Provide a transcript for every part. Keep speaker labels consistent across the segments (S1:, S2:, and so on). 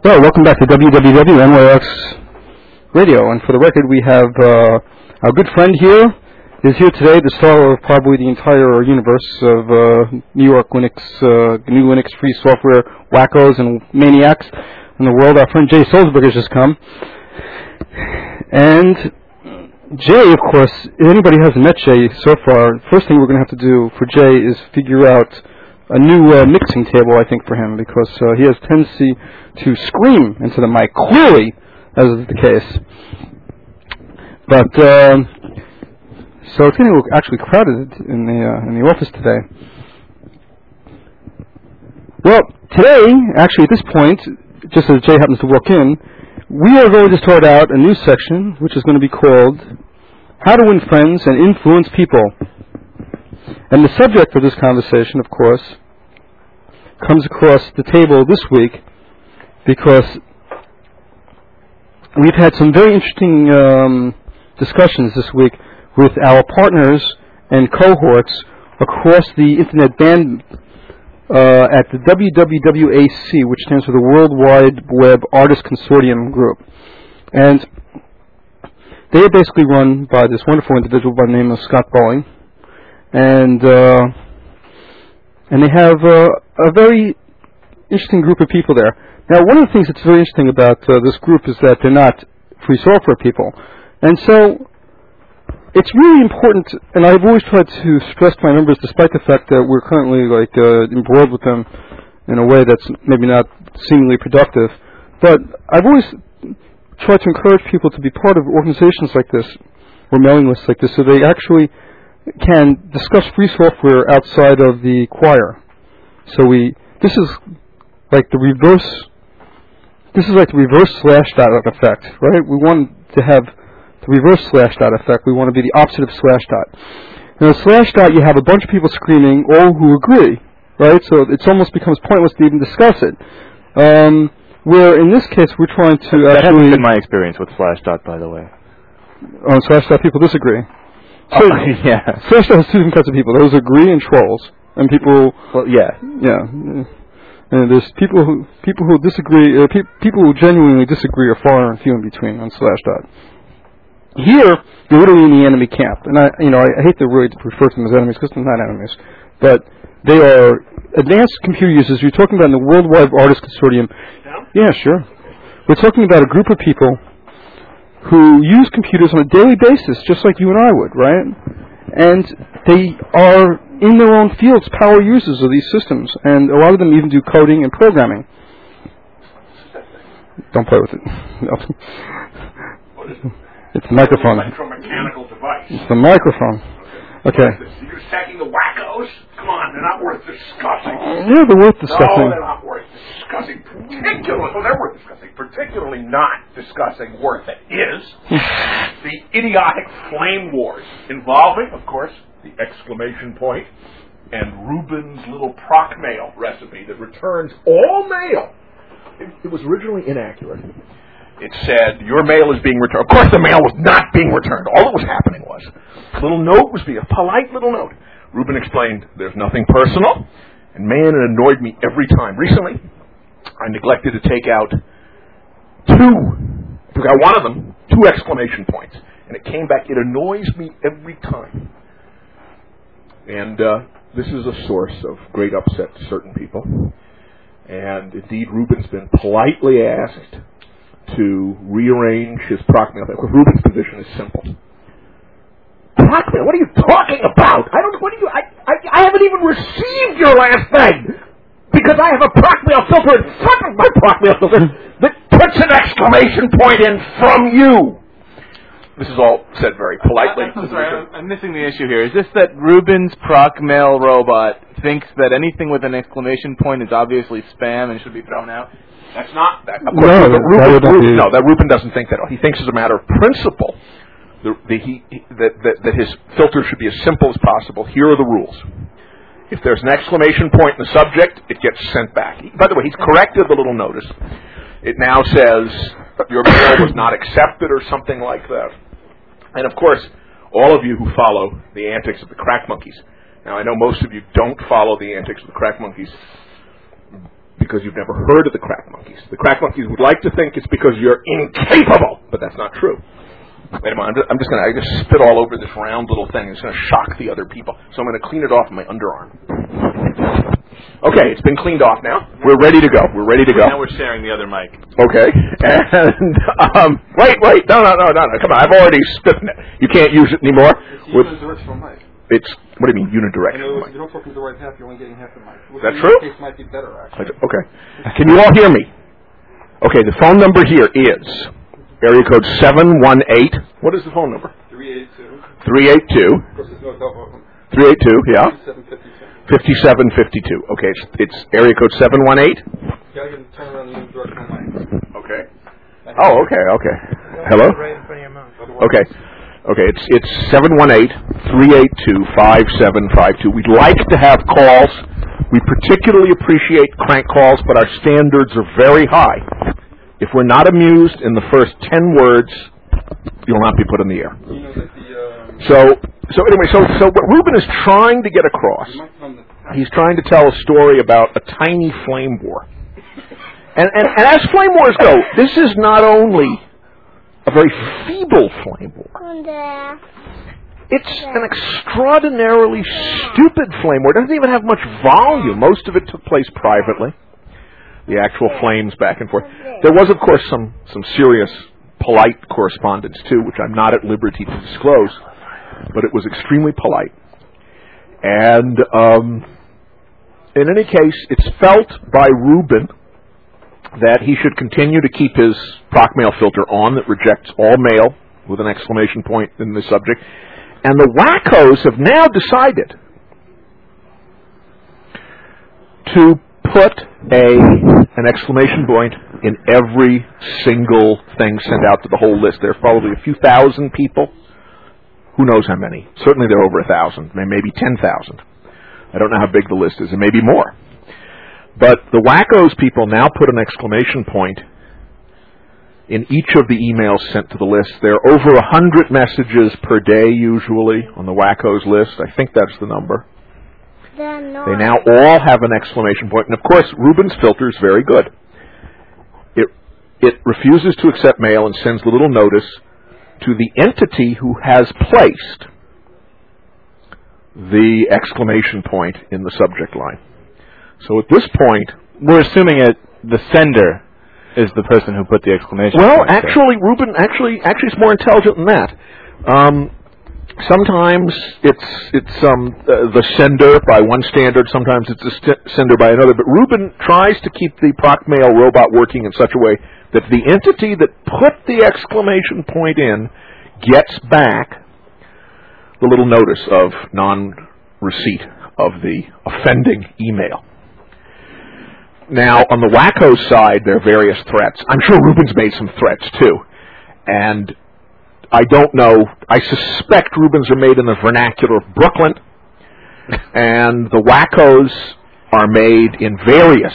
S1: Well, welcome back to WWW-NYX Radio, and for the record, we have our good friend here is here today, the star of probably the entire universe of New York Linux, new Linux free software wackos and maniacs in the world. Our friend Jay Sulzberg has just come, and Jay, of course, if anybody hasn't met Jay so far, first thing we're going to have to do for Jay is figure out a new mixing table, I think, for him, because he has a tendency to scream into the mic, clearly, as is the case. But, so it's getting actually crowded in the office today. Well, today, actually at this point, just as Jay happens to walk in, we are going to start out a new section, which is going to be called How to Win Friends and Influence People. And the subject for this conversation, of course, comes across the table this week because we've had some very interesting discussions this week with our partners and cohorts across the Internet band at the WWWAC, which stands for the World Wide Web Artist Consortium Group. And they are basically run by this wonderful individual by the name of Scott Boeing. And they have a very interesting group of people there. Now, one of the things that's very interesting about this group is that they're not free software people. And so it's really important, and I've always tried to stress to my members, despite the fact that we're currently embroiled with them in a way that's maybe not seemingly productive, but I've always tried to encourage people to be part of organizations like this, or mailing lists like this, so they actually can discuss free software outside of the choir. So this is like the reverse Slashdot effect, right? We want to have the reverse Slashdot effect. We want to be the opposite of Slashdot. Now, Slashdot, you have a bunch of people screaming, all who agree, right? So it almost becomes pointless to even discuss it. Where in this case, we're trying to
S2: that hasn't been my experience with Slashdot, by the way.
S1: On Slashdot, people disagree. So,
S2: yeah.
S1: Slashdot has two different kinds of people. Those agree and trolls. And people...
S2: Well, yeah.
S1: Yeah. And there's people who disagree, people who genuinely disagree are far and few in between on Slashdot. Here, you're literally in the enemy camp. And I hate to really refer to them as enemies because they're not enemies. But they are advanced computer users. You're talking about in the World Wide Artist Consortium. Yeah, sure. We're talking about a group of people who use computers on a daily basis, just like you and I would, right? And they are, in their own fields, power users of these systems. And a lot of them even do coding and programming. Don't play with it. No.
S3: What is it?
S1: It's the microphone.
S3: It's an electromechanical device.
S1: It's the microphone. Okay.
S3: You're attacking the wackos? Come on, they're not worth discussing.
S1: Yeah, they're worth discussing.
S3: No, they're not worth discussing. They're worth discussing. Particularly not discussing worth it is the idiotic flame wars involving, of course, the exclamation point and Rubin's little proc mail recipe that returns all mail. It was originally inaccurate. It said, your mail is being returned. Of course, the mail was not being returned. All that was happening was a little note was being, a polite little note. Rubin explained, there's nothing personal. And man, it annoyed me every time. Recently, I neglected to take out one of them, 2 exclamation points. And it came back. It annoys me every time. And this is a source of great upset to certain people. And indeed, Rubin's been politely asked to rearrange his proc mail. Rubin's position is simple. Proc mail? What are you talking about? I haven't even received your last thing because I have a proc mail filter in front of my proc mail filter that puts an exclamation point in from you. This is all said very politely.
S2: I'm sorry, I'm missing the issue here. Is this that Rubin's proc mail robot thinks that anything with an exclamation point is obviously spam and should be thrown out?
S3: That's not that. Of course, that Rubin doesn't think that. He thinks as a matter of principle that his filter should be as simple as possible. Here are the rules. If there's an exclamation point in the subject, it gets sent back. By the way, he's corrected the little notice. It now says your mail was not accepted or something like that. And of course, all of you who follow the antics of the crack monkeys. Now, I know most of you don't follow the antics of the crack monkeys because you've never heard of the crack monkeys. The crack monkeys would like to think it's because you're incapable, but that's not true. Wait a minute, I just spit all over this round little thing. It's going to shock the other people. So I'm going to clean it off with my underarm. Okay, it's been cleaned off now. We're ready to go.
S2: Now we're sharing the other mic.
S3: Okay. And, wait, no. Come on, I've already spit in it. You can't use it anymore.
S1: It's unidirectional mic.
S3: It's, what do you mean, unidirectional mic?
S1: You don't talk to the right half, you're only getting half the mic.
S3: Is that true?
S1: This case might be better, actually.
S3: Okay. Can you all hear me? Okay, the phone number here is area code 718. What is the phone number?
S1: 382.
S3: 382.
S1: Of course, there's no double.
S3: 382, yeah.
S1: 5752.
S3: 5752. Okay, it's area code 718.
S1: Yeah, I can turn around the unidirectional mic.
S3: Okay. Oh, okay. Hello?
S4: Right in front of your mouth.
S3: Okay, it's 718-382-5752. We'd like to have calls. We particularly appreciate crank calls, but our standards are very high. If we're not amused in the first 10 words, you'll not be put in the air.
S1: You know that
S3: So what Ruben is trying to get across, he's trying to tell a story about a tiny flame war. And as flame wars go, this is not only a very feeble flame war. It's an extraordinarily stupid flame war. It doesn't even have much volume. Most of it took place privately. The actual flames back and forth. There was, of course, some serious, polite correspondence, too, which I'm not at liberty to disclose. But it was extremely polite. And in any case, it's felt by Ruben that he should continue to keep his Procmail filter on that rejects all mail with an exclamation point in the subject. And the wackos have now decided to put an exclamation point in every single thing sent out to the whole list. There's probably a few thousand people. Who knows how many? Certainly there are over 1,000, maybe 10,000. I don't know how big the list is. It may be more. But the wackos people now put an exclamation point in each of the emails sent to the list. There are over 100 messages per day, usually, on the wackos list. I think that's the number. They now all have an exclamation point. And, of course, Ruben's filter is very good. It refuses to accept mail and sends the little notice to the entity who has placed the exclamation point in the subject line. So at this point,
S2: we're assuming the sender is the person who put the exclamation point.
S3: Well, actually, Ruben is more intelligent than that. Sometimes it's the sender by one standard. Sometimes it's the sender by another. But Ruben tries to keep the Procmail robot working in such a way that the entity that put the exclamation point in gets back the little notice of non-receipt of the offending email. Now, on the wackos side, there are various threats. I'm sure Ruben's made some threats, too. And I don't know. I suspect Ruben's are made in the vernacular of Brooklyn. And the wackos are made in various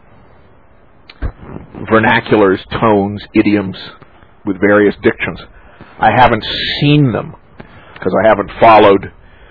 S3: vernaculars, tones, idioms, with various dictions. I haven't seen them because I haven't followed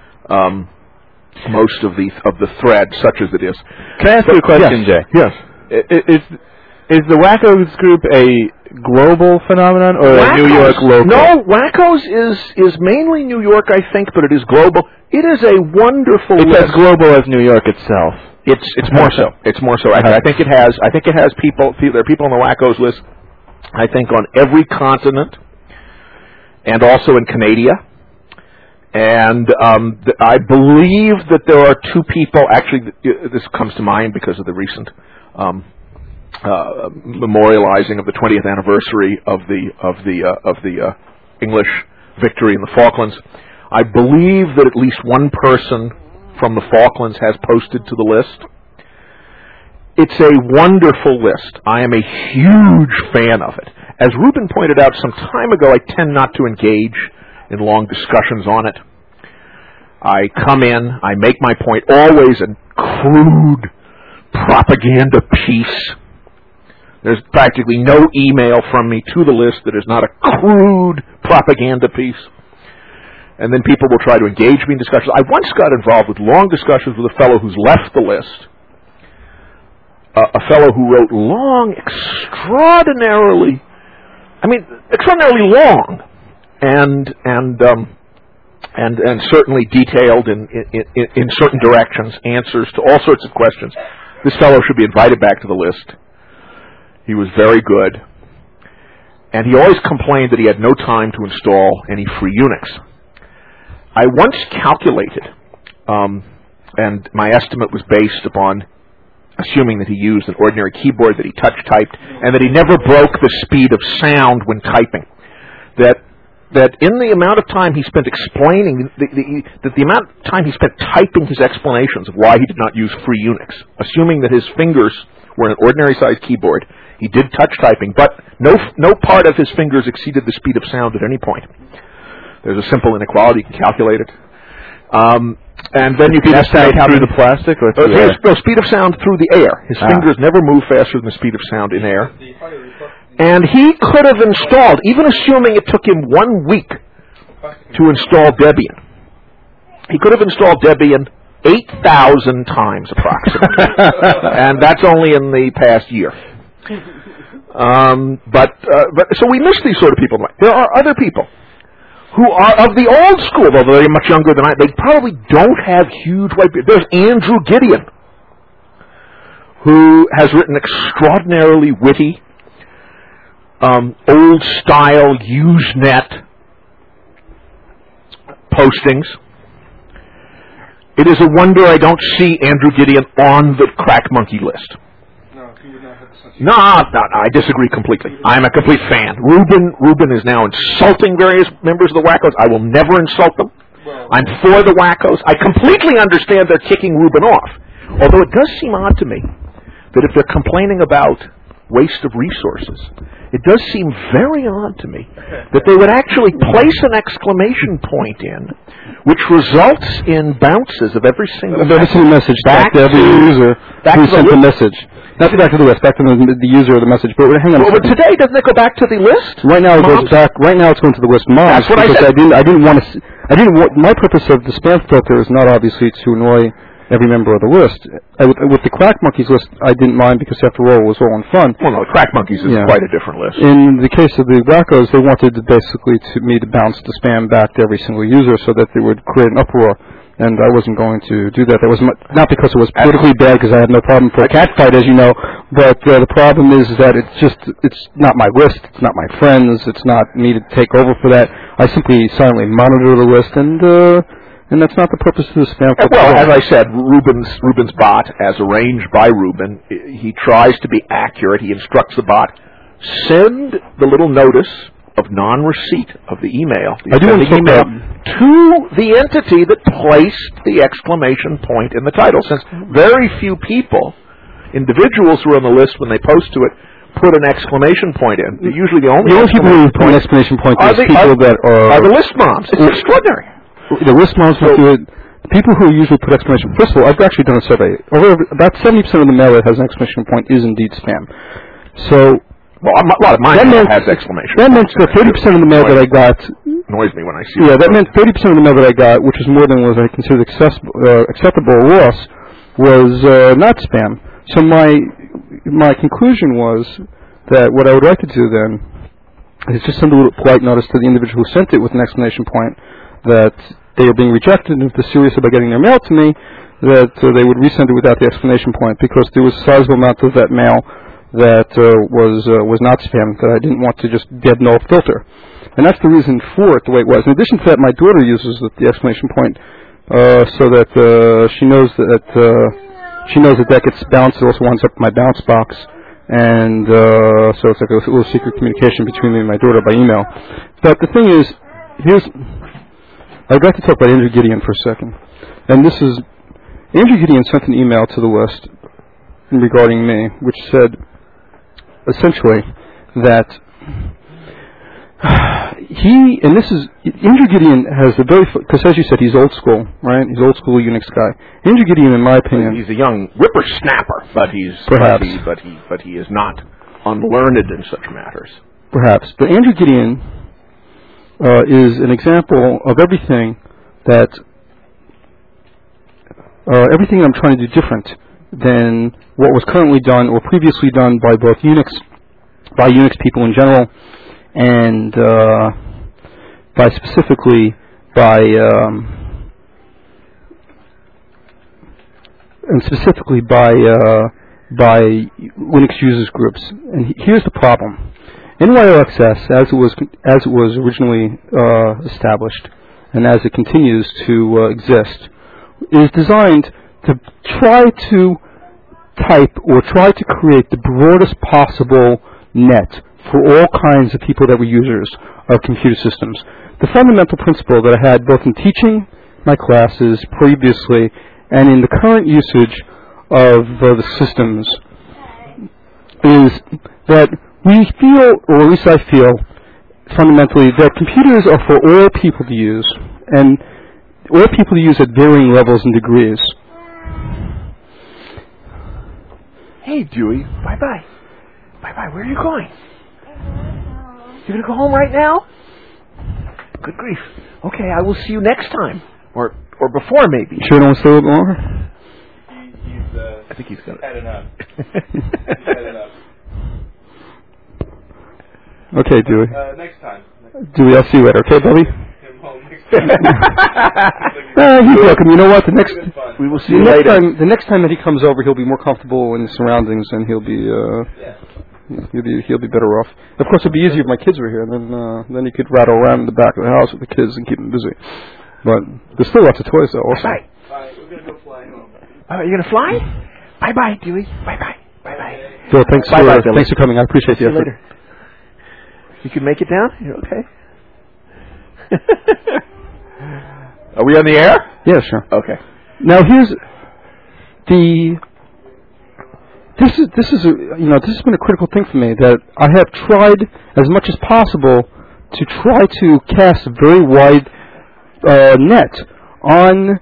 S3: most of the thread, such as it is.
S2: Can I ask you a question,
S3: yes,
S2: Jay?
S3: Yes.
S2: Is the wackos group a global phenomenon or a New York local?
S3: No, wackos is mainly New York, I think, but it is global. It is a wonderful.
S2: It's as global as New York itself.
S3: It's more so. It's more so. I think it has people. There are people on the wackos list. I think on every continent, and also in Canada. And I believe that there are two people. Actually, this comes to mind because of the recent memorializing of the 20th anniversary of the English victory in the Falklands. I believe that at least one person from the Falklands has posted to the list. It's a wonderful list. I am a huge fan of it. As Ruben pointed out some time ago, I tend not to engage in long discussions on it. I come in, I make my point, always a crude propaganda piece. There's practically no email from me to the list that is not a crude propaganda piece. And then people will try to engage me in discussions. I once got involved with long discussions with a fellow who's left the list. a fellow who wrote long, extraordinarily long, and certainly detailed in certain directions, answers to all sorts of questions. This fellow should be invited back to the list. He was very good, and he always complained that he had no time to install any free Unix. I once calculated, and my estimate was based upon assuming that he used an ordinary keyboard, that he touch-typed, and that he never broke the speed of sound when typing. That in the amount of time he spent explaining, the amount of time he spent typing his explanations of why he did not use free Unix, assuming that his fingers were an ordinary-sized keyboard, he did touch-typing, but no part of his fingers exceeded the speed of sound at any point. There's a simple inequality. You can calculate it. And then you can estimate how
S2: through the plastic or through
S3: the air? No, speed of sound through the air. His fingers never move faster than the speed of sound in air. And he could have installed, even assuming it took him 1 week to install Debian, he could have installed Debian 8,000 times approximately. And that's only in the past year. But so we miss these sort of people. There are other people who are of the old school, although they're much younger than I. They probably don't have huge white beards. There's Andrew Gideon, who has written extraordinarily witty, old-style Usenet postings. It is a wonder I don't see Andrew Gideon on the Crack Monkey list. No, I disagree completely. I'm a complete fan. Rubin is now insulting various members of the Wackos. I will never insult them. I'm for the Wackos. I completely understand they're kicking Rubin off. Although it does seem odd to me that if they're complaining about waste of resources, it does seem very odd to me that they would actually place an exclamation point in, which results in bounces of every single
S1: message back to every user who sent the message. Not back to the list, back to the user of the message. But hang on.
S3: But today, doesn't it go back to the list?
S1: Right now, it goes back. Right now, it's going to the list moms.
S3: That's what I said.
S1: I didn't want. My purpose of the spam filter is not obviously to annoy every member of the list. With the Crack Monkeys list, I didn't mind because after all, it was all in fun.
S3: Well, no, the Crack Monkeys is quite a different list.
S1: In the case of the Wackos, they wanted me to bounce the spam back to every single user so that they would create an uproar. And I wasn't going to do that. That was not because it was politically bad, because I had no problem for a cat fight, as you know. But the problem is that it's not my list. It's not my friends. It's not me to take over for that. I simply silently monitor the list, and that's not the purpose of the spam filter.
S3: Well, as I said, Rubin's bot, as arranged by Rubin, he tries to be accurate. He instructs the bot, send the little notice of non-receipt of the email.
S1: I do want to email
S3: to the entity that placed the exclamation point in the title, since very few people, individuals who are on the list when they post to it, put an exclamation point in. They're usually the only
S1: people who put an exclamation point
S3: are
S1: the
S3: list moms. It's extraordinary.
S1: The list moms will do it. People who usually put exclamation. First of all, I've actually done a survey. About 70% of the mail that has an exclamation point is indeed spam. So.
S3: Well, a lot of mine has exclamation.
S1: That meant that 30% of the mail that I got
S3: annoys me when I see.
S1: Yeah, that meant 30% of the mail that I got, which is more than was I considered acceptable loss, was not spam. So my conclusion was that what I would like to do then is just send a little polite notice to the individual who sent it with an exclamation point that they are being rejected, and if they're serious about getting their mail to me, that they would resend it without the exclamation point, because there was a sizable amount of that mail that was not spam, that I didn't want to just dead null filter. And that's the reason for it the way it was. In addition to that, my daughter uses the exclamation point so that she knows that gets bounced. It also winds up in my bounce box. And so it's like a little secret communication between me and my daughter by email. But the thing is, I'd like to talk about Andrew Gideon for a second. And this is, Andrew Gideon sent an email to the list regarding me, which said, essentially, that Andrew Gideon has a very, because as you said, he's old school, right? He's old school Unix guy. Andrew Gideon, in my opinion,
S3: he's a young whippersnapper, but he is not unlearned in such matters.
S1: Perhaps, but Andrew Gideon is an example of everything I'm trying to do different than what was currently done or previously done by both Unix people in general, and specifically by Linux users groups. And here's the problem: NYOXS, as it was originally established, and as it continues to exist, is designed to try to type or try to create the broadest possible net for all kinds of people that were users of computer systems. The fundamental principle that I had both in teaching my classes previously and in the current usage of the systems is that we feel, or at least I feel, fundamentally, that computers are for all people to use, and all people to use at varying levels and degrees.
S3: Hey, Dewey. Bye-bye. Bye-bye. Where are you going? You're going to go home right now? Good grief. Okay, I will see you next time. Or before, maybe.
S1: Sure don't want to stay a little longer?
S3: I think he's going to.
S2: Had enough. He's had enough.
S1: Okay, Dewey.
S2: Next time.
S1: Dewey, I'll see you later. Okay, Bubby?
S2: Him home next time.
S1: He's welcome. You know what?
S3: We will see you later.
S1: The next time that he comes over, he'll be more comfortable in his surroundings, and he'll be better off. Of course, it'd be easier if my kids were here. Then he could rattle around in the back of the house with the kids and keep them busy. But there's still lots of toys, though. Also.
S3: Bye.
S2: Bye. We're gonna go flying home.
S3: You're gonna fly? Bye, Dewey. Bye.
S1: Phil, thanks
S3: Bye,
S1: for coming. I appreciate the effort.
S3: Later. You can make it down? You're okay? Are we on the air?
S1: Yeah, sure.
S3: Okay.
S1: Now here's this has been a critical thing for me, that I have tried as much as possible to try to cast a very wide net on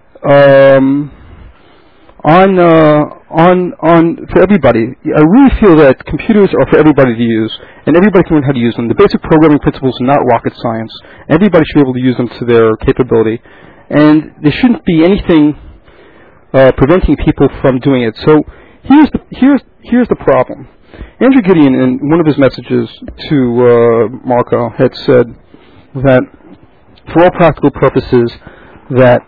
S1: for everybody. I really feel that computers are for everybody to use, and everybody can learn how to use them. The basic programming principles are not rocket science. Everybody should be able to use them to their capability, and there shouldn't be anything preventing people from doing it. So here's the problem. Andrew Gideon, in one of his messages to Marco, had said that for all practical purposes that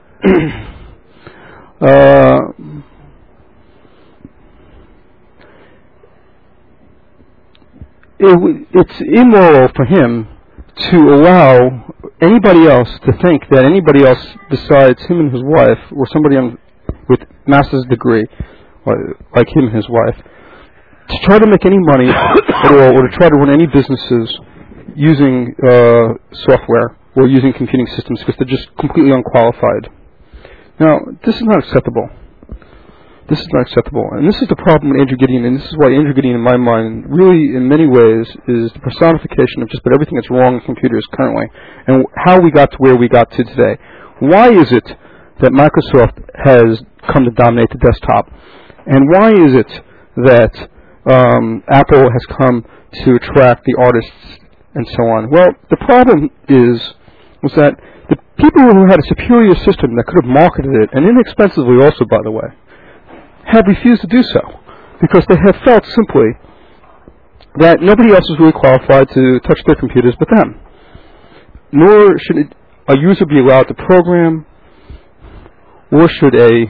S1: it's immoral for him to allow anybody else to think that anybody else besides him and his wife, or somebody with master's degree, like him and his wife, to try to make any money at all, or to try to run any businesses using software or using computing systems, because they're just completely unqualified. Now, this is not acceptable. This is not acceptable. And this is the problem with Andrew Gideon, and this is why Andrew Gideon, in my mind, really, in many ways, is the personification of just about everything that's wrong in computers currently, and how we got to where we got to today. Why is it that Microsoft has come to dominate the desktop? And why is it that Apple has come to attract the artists and so on? Well, the problem was that the people who had a superior system that could have marketed it, and inexpensively also, by the way, have refused to do so, because they have felt simply that nobody else is really qualified to touch their computers but them. Nor should a user be allowed to program, or should a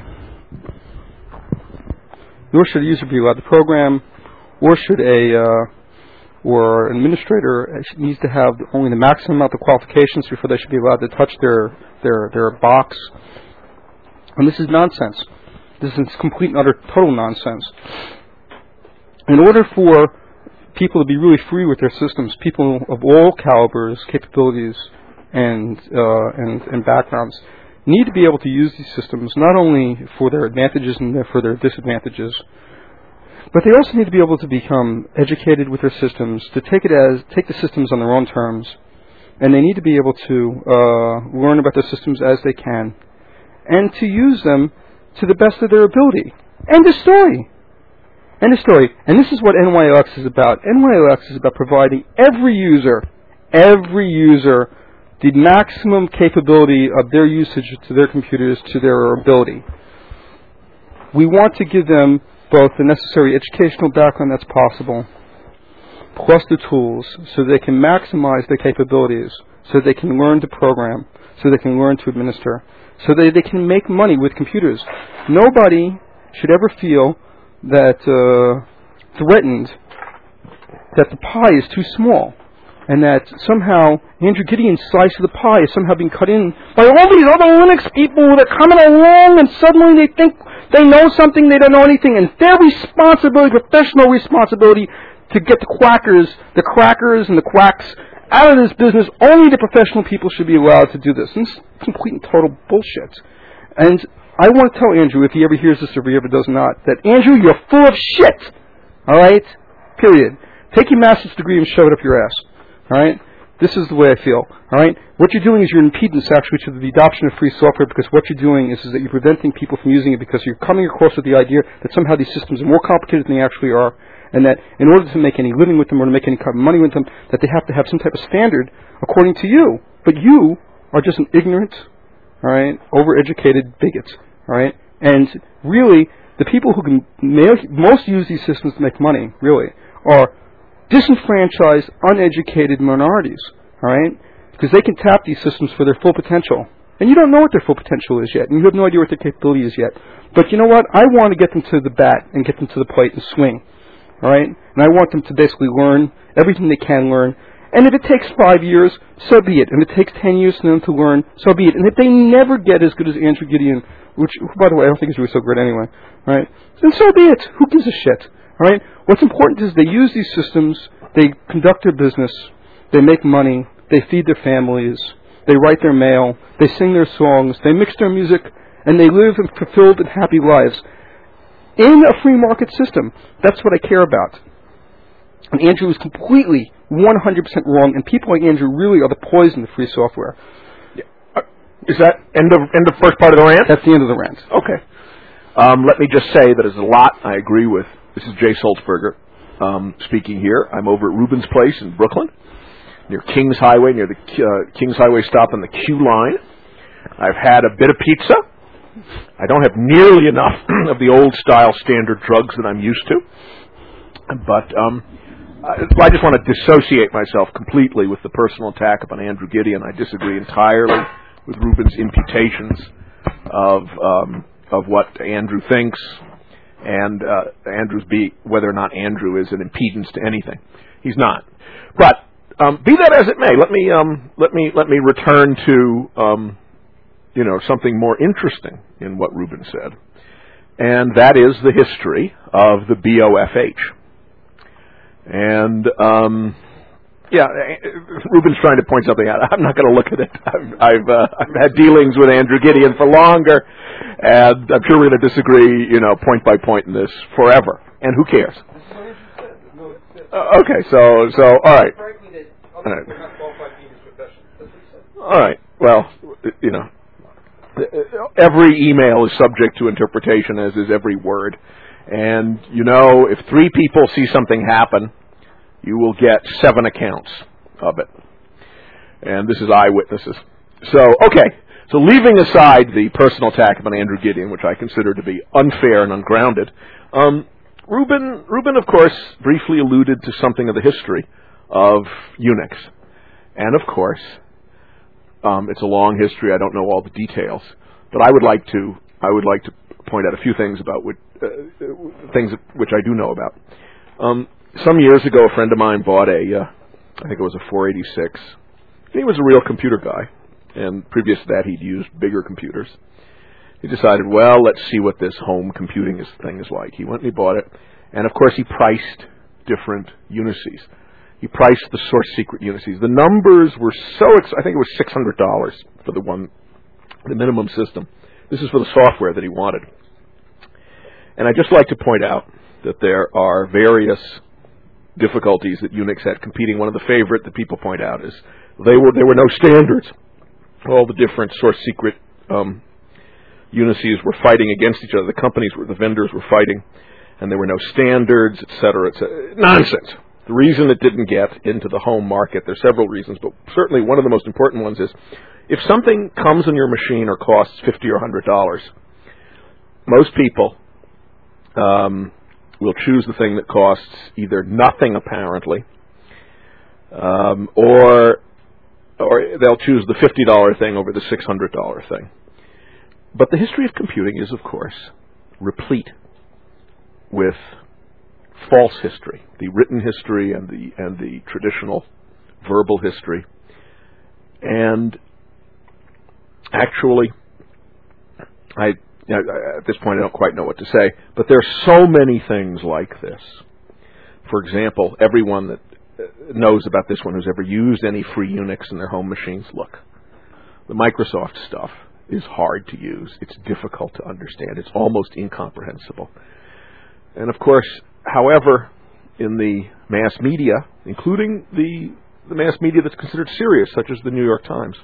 S1: user be allowed to program, or should or an administrator needs to have only the maximum amount of qualifications before they should be allowed to touch their box. And this is nonsense. This is complete and utter total nonsense. In order for people to be really free with their systems, people of all calibers, capabilities, and backgrounds need to be able to use these systems not only for their advantages and for their disadvantages, but they also need to be able to become educated with their systems, to take the systems on their own terms, and they need to be able to learn about their systems as they can, and to use them to the best of their ability. End of story. End of story. And this is what NYOX is about. NYOX is about providing every user, the maximum capability of their usage to their computers, to their ability. we want to give them both the necessary educational background that's possible, plus the tools so they can maximize their capabilities, so they can learn to program, so they can learn to administer, so that they can make money with computers. Nobody should ever feel that threatened that the pie is too small, and that somehow Andrew Gideon's slice of the pie is somehow being cut in by all these other Linux people that are coming along, and suddenly they think they know something, they don't know anything, and their responsibility, professional responsibility, to get the crackers and the quacks out of this business. Only the professional people should be allowed to do this. And it's complete and total bullshit. And I want to tell Andrew, if he ever hears this or if he ever does not, that Andrew, you're full of shit. All right? Period. Take your master's degree and shove it up your ass. All right? This is the way I feel. All right? What you're doing is you're impedance actually to the adoption of free software, because what you're doing is that you're preventing people from using it because you're coming across with the idea that somehow these systems are more complicated than they actually are, and that in order to make any living with them or to make any kind of money with them, that they have to have some type of standard according to you. But you are just an ignorant, all right, overeducated bigot, all right? And really, the people who can most use these systems to make money, really, are disenfranchised, uneducated minorities, all right? Because they can tap these systems for their full potential. And you don't know what their full potential is yet, and you have no idea what their capability is yet. But you know what? I want to get them to the bat and get them to the plate and swing. All right? And I want them to basically learn everything they can learn. And if it takes 5 years, so be it. And if it takes 10 years for them to learn, so be it. And if they never get as good as Andrew Gideon, which, by the way, I don't think is really so great anyway, all right, then so be it. Who gives a shit? All right? What's important is they use these systems, they conduct their business, they make money, they feed their families, they write their mail, they sing their songs, they mix their music, and they live fulfilled and happy lives in a free market system. That's what I care about. And Andrew is completely 100% wrong, and people like Andrew really are the poison of free software.
S3: Yeah. Is that end of first part of the rant?
S1: That's the end of the rant.
S3: Okay. Let me just say that there's a lot I agree with. This is Jay Sulzberger speaking here. I'm over at Rubin's Place in Brooklyn, near Kings Highway, near the Kings Highway stop on the Q line. I've had a bit of pizza. I don't have nearly enough of the old-style standard drugs that I'm used to. But I just want to dissociate myself completely with the personal attack upon Andrew Gideon. I disagree entirely with Rubin's imputations of what Andrew thinks, and whether or not Andrew is an impedance to anything. He's not. But be that as it may, let me return to something more interesting in what Rubin said, and that is the history of the BOFH. And Rubin's trying to point something out. I'm not going to look at it. I've had dealings with Andrew Gideon for longer, and I'm sure we're going to disagree, point by point in this forever. And who cares? Okay, so all right. All right. Well, every email is subject to interpretation, as is every word. And, if 3 people see something happen, you will get 7 accounts of it. And this is eyewitnesses. So leaving aside the personal attack upon Andrew Gideon, which I consider to be unfair and ungrounded, Rubin, of course, briefly alluded to something of the history of Unix. And, of course, it's a long history. I don't know all the details. But I would like to point out a few things about things which I do know about. Some years ago, a friend of mine bought I think it was a 486. He was a real computer guy, and previous to that, he'd used bigger computers. He decided, well, let's see what this home computing thing is like. He went and he bought it, and of course, he priced different Unices. He priced the source secret Unices. The numbers were I think it was $600 for the minimum system. This is for the software that he wanted. And I'd just like to point out that there are various difficulties that Unix had competing. One of the favorite that people point out is there were no standards. All the different source secret Unices were fighting against each other. The vendors were fighting, and there were no standards, etc. It's nonsense. The reason it didn't get into the home market, there's several reasons, but certainly one of the most important ones is if something comes in your machine or costs $50 or $100, most people will choose the thing that costs either nothing apparently, or they'll choose the $50 thing over the $600 thing. But the history of computing is, of course, replete with false history, the written history and the traditional verbal history. And actually, at this point I don't quite know what to say, but there are so many things like this. For example, everyone that knows about this one who's ever used any free Unix in their home machines, look, the Microsoft stuff is hard to use. It's difficult to understand. It's almost incomprehensible. And of course, however, in the mass media, including the mass media that's considered serious, such as the New York Times,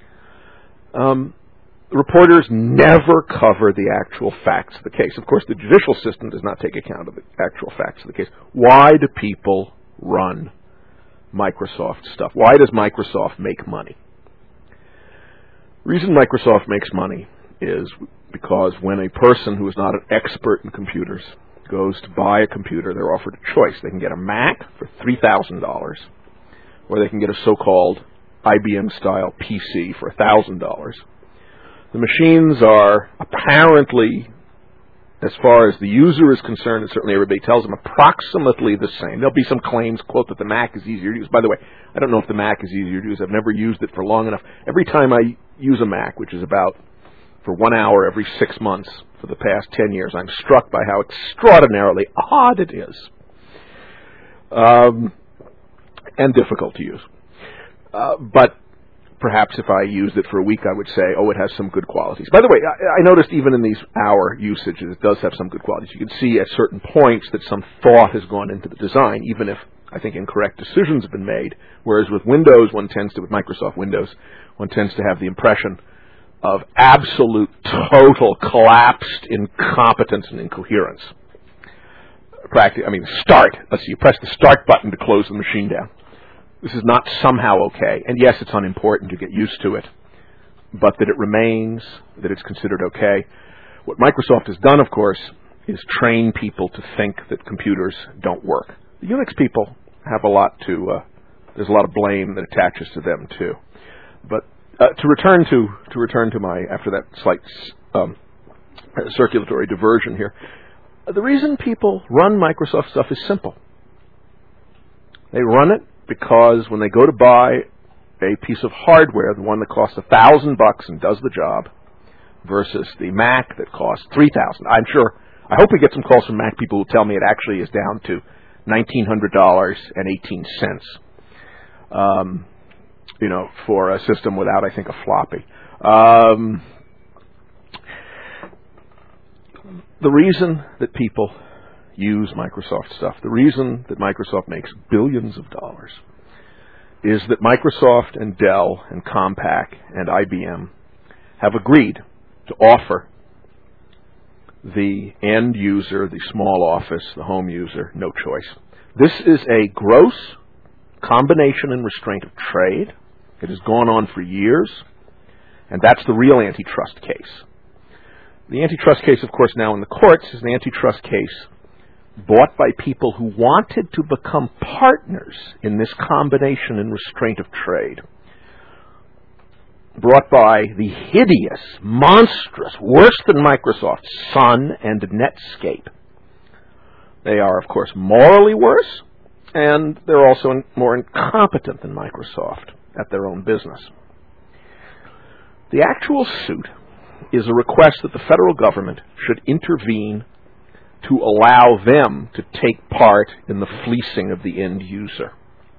S3: reporters never cover the actual facts of the case. Of course, the judicial system does not take account of the actual facts of the case. Why do people run Microsoft stuff? Why does Microsoft make money? The reason Microsoft makes money is because when a person who is not an expert in computers goes to buy a computer, they're offered a choice. They can get a Mac for $3,000, or they can get a so-called IBM-style PC for $1,000. The machines are apparently, as far as the user is concerned, and certainly everybody tells them, approximately the same. There'll be some claims, quote, that the Mac is easier to use. By the way, I don't know if the Mac is easier to use. I've never used it for long enough. Every time I use a Mac, which is about for 1 hour every 6 months for the past 10 years, I'm struck by how extraordinarily odd it is, and difficult to use. But perhaps if I used it for a week, I would say, oh, it has some good qualities. By the way, I noticed even in these hour usages, it does have some good qualities. You can see at certain points that some thought has gone into the design, even if I think incorrect decisions have been made. Whereas with Windows, with Microsoft Windows, one tends to have the impression of absolute, total, collapsed incompetence and incoherence. Start. Let's see, you press the start button to close the machine down. This is not somehow okay. And yes, it's unimportant to get used to it, but that it remains, that it's considered okay. What Microsoft has done, of course, is train people to think that computers don't work. The Unix people have there's a lot of blame that attaches to them too. But to return to my, after that slight circulatory diversion here, the reason people run Microsoft stuff is simple. They run it because when they go to buy a piece of hardware, the one that costs $1,000 and does the job, versus the Mac that costs $3,000. I hope we get some calls from Mac people who tell me it actually is down to $1,900.18. For a system without, I think, a floppy. The reason that people use Microsoft stuff, the reason that Microsoft makes billions of dollars, is that Microsoft and Dell and Compaq and IBM have agreed to offer the end user, the small office, the home user, no choice. This is a gross combination and restraint of trade. It has gone on for years, and that's the real antitrust case. The antitrust case, of course, now in the courts is an antitrust case bought by people who wanted to become partners in this combination and restraint of trade. Brought by the hideous, monstrous, worse than Microsoft, Sun and Netscape. They are, of course, morally worse, and they're also more incompetent than Microsoft at their own business. The actual suit is a request that the federal government should intervene to allow them to take part in the fleecing of the end user.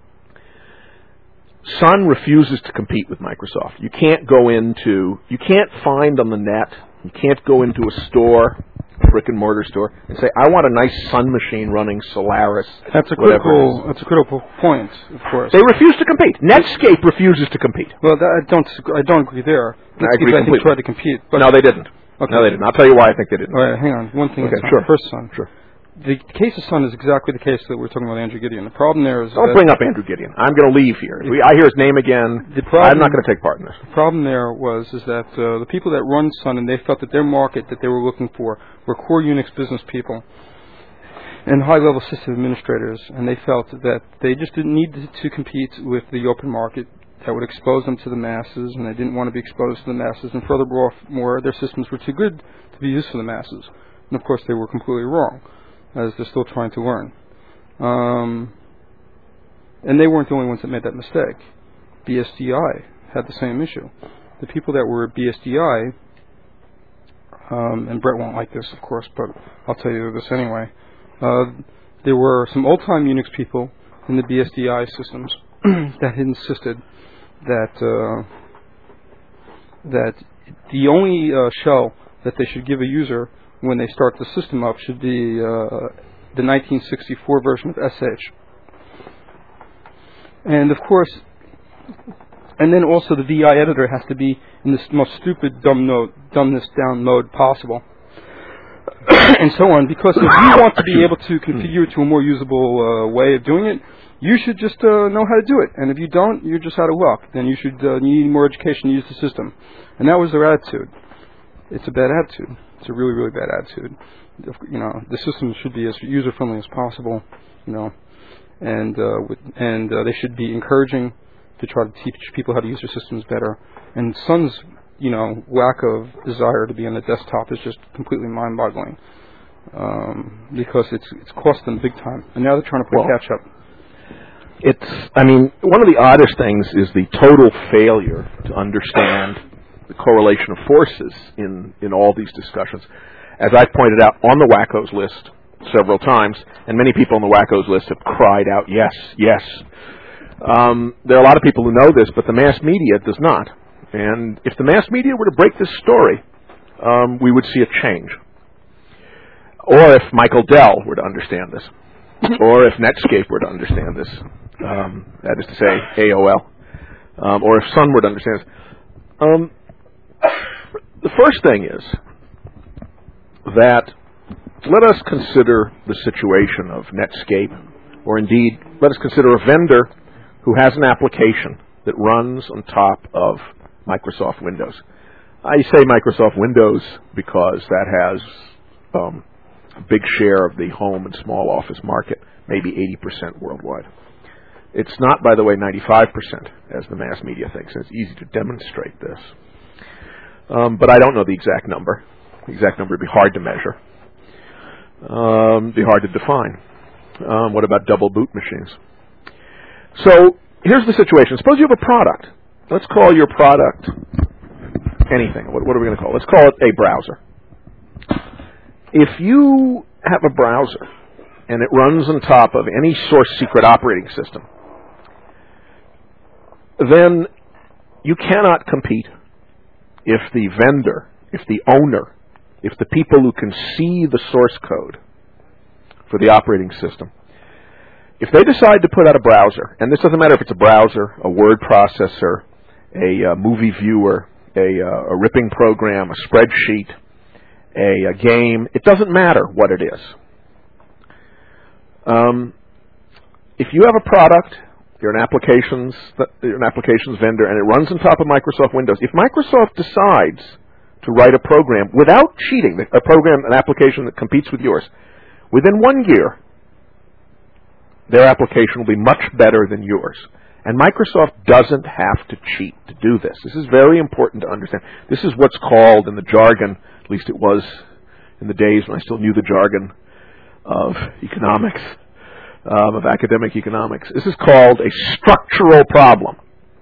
S3: Sun refuses to compete with Microsoft. You can't find on the net, you can't go into a store, a brick-and-mortar store, and say, I want a nice Sun machine running Solaris.
S1: That's a critical point, of course.
S3: They refuse to compete. Netscape refuses to compete.
S1: Well, I don't agree there.
S3: I agree completely.
S1: They tried to compete. But
S3: no, they didn't.
S1: Okay.
S3: No, they didn't. I'll tell you why I think they didn't.
S1: All right, hang on. One thing.
S3: Okay, sure.
S1: First, Sun.
S3: Sure.
S1: the case of Sun is exactly the case that we're talking about Andrew Gideon. The problem there is
S3: Don't bring up Andrew Gideon. I'm going to leave here. I hear his name again. I'm not going to take part in this.
S1: The problem there is that the people that run Sun, and they felt that their market that they were looking for were core Unix business people and high-level system administrators, and they felt that they just didn't need to compete with the open market that would expose them to the masses, and they didn't want to be exposed to the masses, and furthermore, their systems were too good to be used for the masses. And of course, they were completely wrong, as they're still trying to learn. And they weren't the only ones that made that mistake. BSDI had the same issue. The people that were at BSDI, and Brett won't like this, of course, but I'll tell you this anyway. There were some old-time Unix people in the BSDI systems that had insisted that the only shell that they should give a user when they start the system up should be the 1964 version of SH. And of course, and then also the VI editor has to be in the most stupid dumbness down mode possible. And so on, because if you want to be able to configure it to a more usable way of doing it, you should just know how to do it. And if you don't, you're just out of luck. Then you need more education to use the system. And that was their attitude. It's a bad attitude. It's a really, really bad attitude. The system should be as user-friendly as possible, and they should be encouraging to try to teach people how to use their systems better. And Sun's lack of desire to be on the desktop is just completely mind-boggling, because it's cost them big time, and now they're trying to play catch up.
S3: One of the oddest things is the total failure to understand the correlation of forces in all these discussions. As I've pointed out on the wackos list several times, and many people on the wackos list have cried out, yes, yes. There are a lot of people who know this, but the mass media does not. And if the mass media were to break this story, we would see a change. Or if Michael Dell were to understand this, or if Netscape were to understand this, that is to say, AOL, or if Sun were to understand this. The first thing is that let us consider the situation of Netscape, or indeed, let us consider a vendor who has an application that runs on top of Microsoft Windows. I say Microsoft Windows because that has a big share of the home and small office market, maybe 80% worldwide. It's not, by the way, 95%, as the mass media thinks. It's easy to demonstrate this. But I don't know the exact number. The exact number would be hard to measure. Be hard to define. What about double boot machines? So here's the situation. Suppose you have a product. Let's call your product anything. What are we going to call it? Let's call it a browser. If you have a browser and it runs on top of any source secret operating system, then you cannot compete if the vendor, if the owner, if the people who can see the source code for the operating system, if they decide to put out a browser, and this doesn't matter if it's a browser, a word processor, a movie viewer, a ripping program, a spreadsheet, a game, it doesn't matter what it is. If you have a product, you're an applications vendor, and it runs on top of Microsoft Windows, if Microsoft decides to write a program without cheating, an application that competes with yours, within 1 year, their application will be much better than yours. And Microsoft doesn't have to cheat to do this. This is very important to understand. This is what's called in the jargon, at least it was in the days when I still knew the jargon of economics, of academic economics. This is called a structural problem.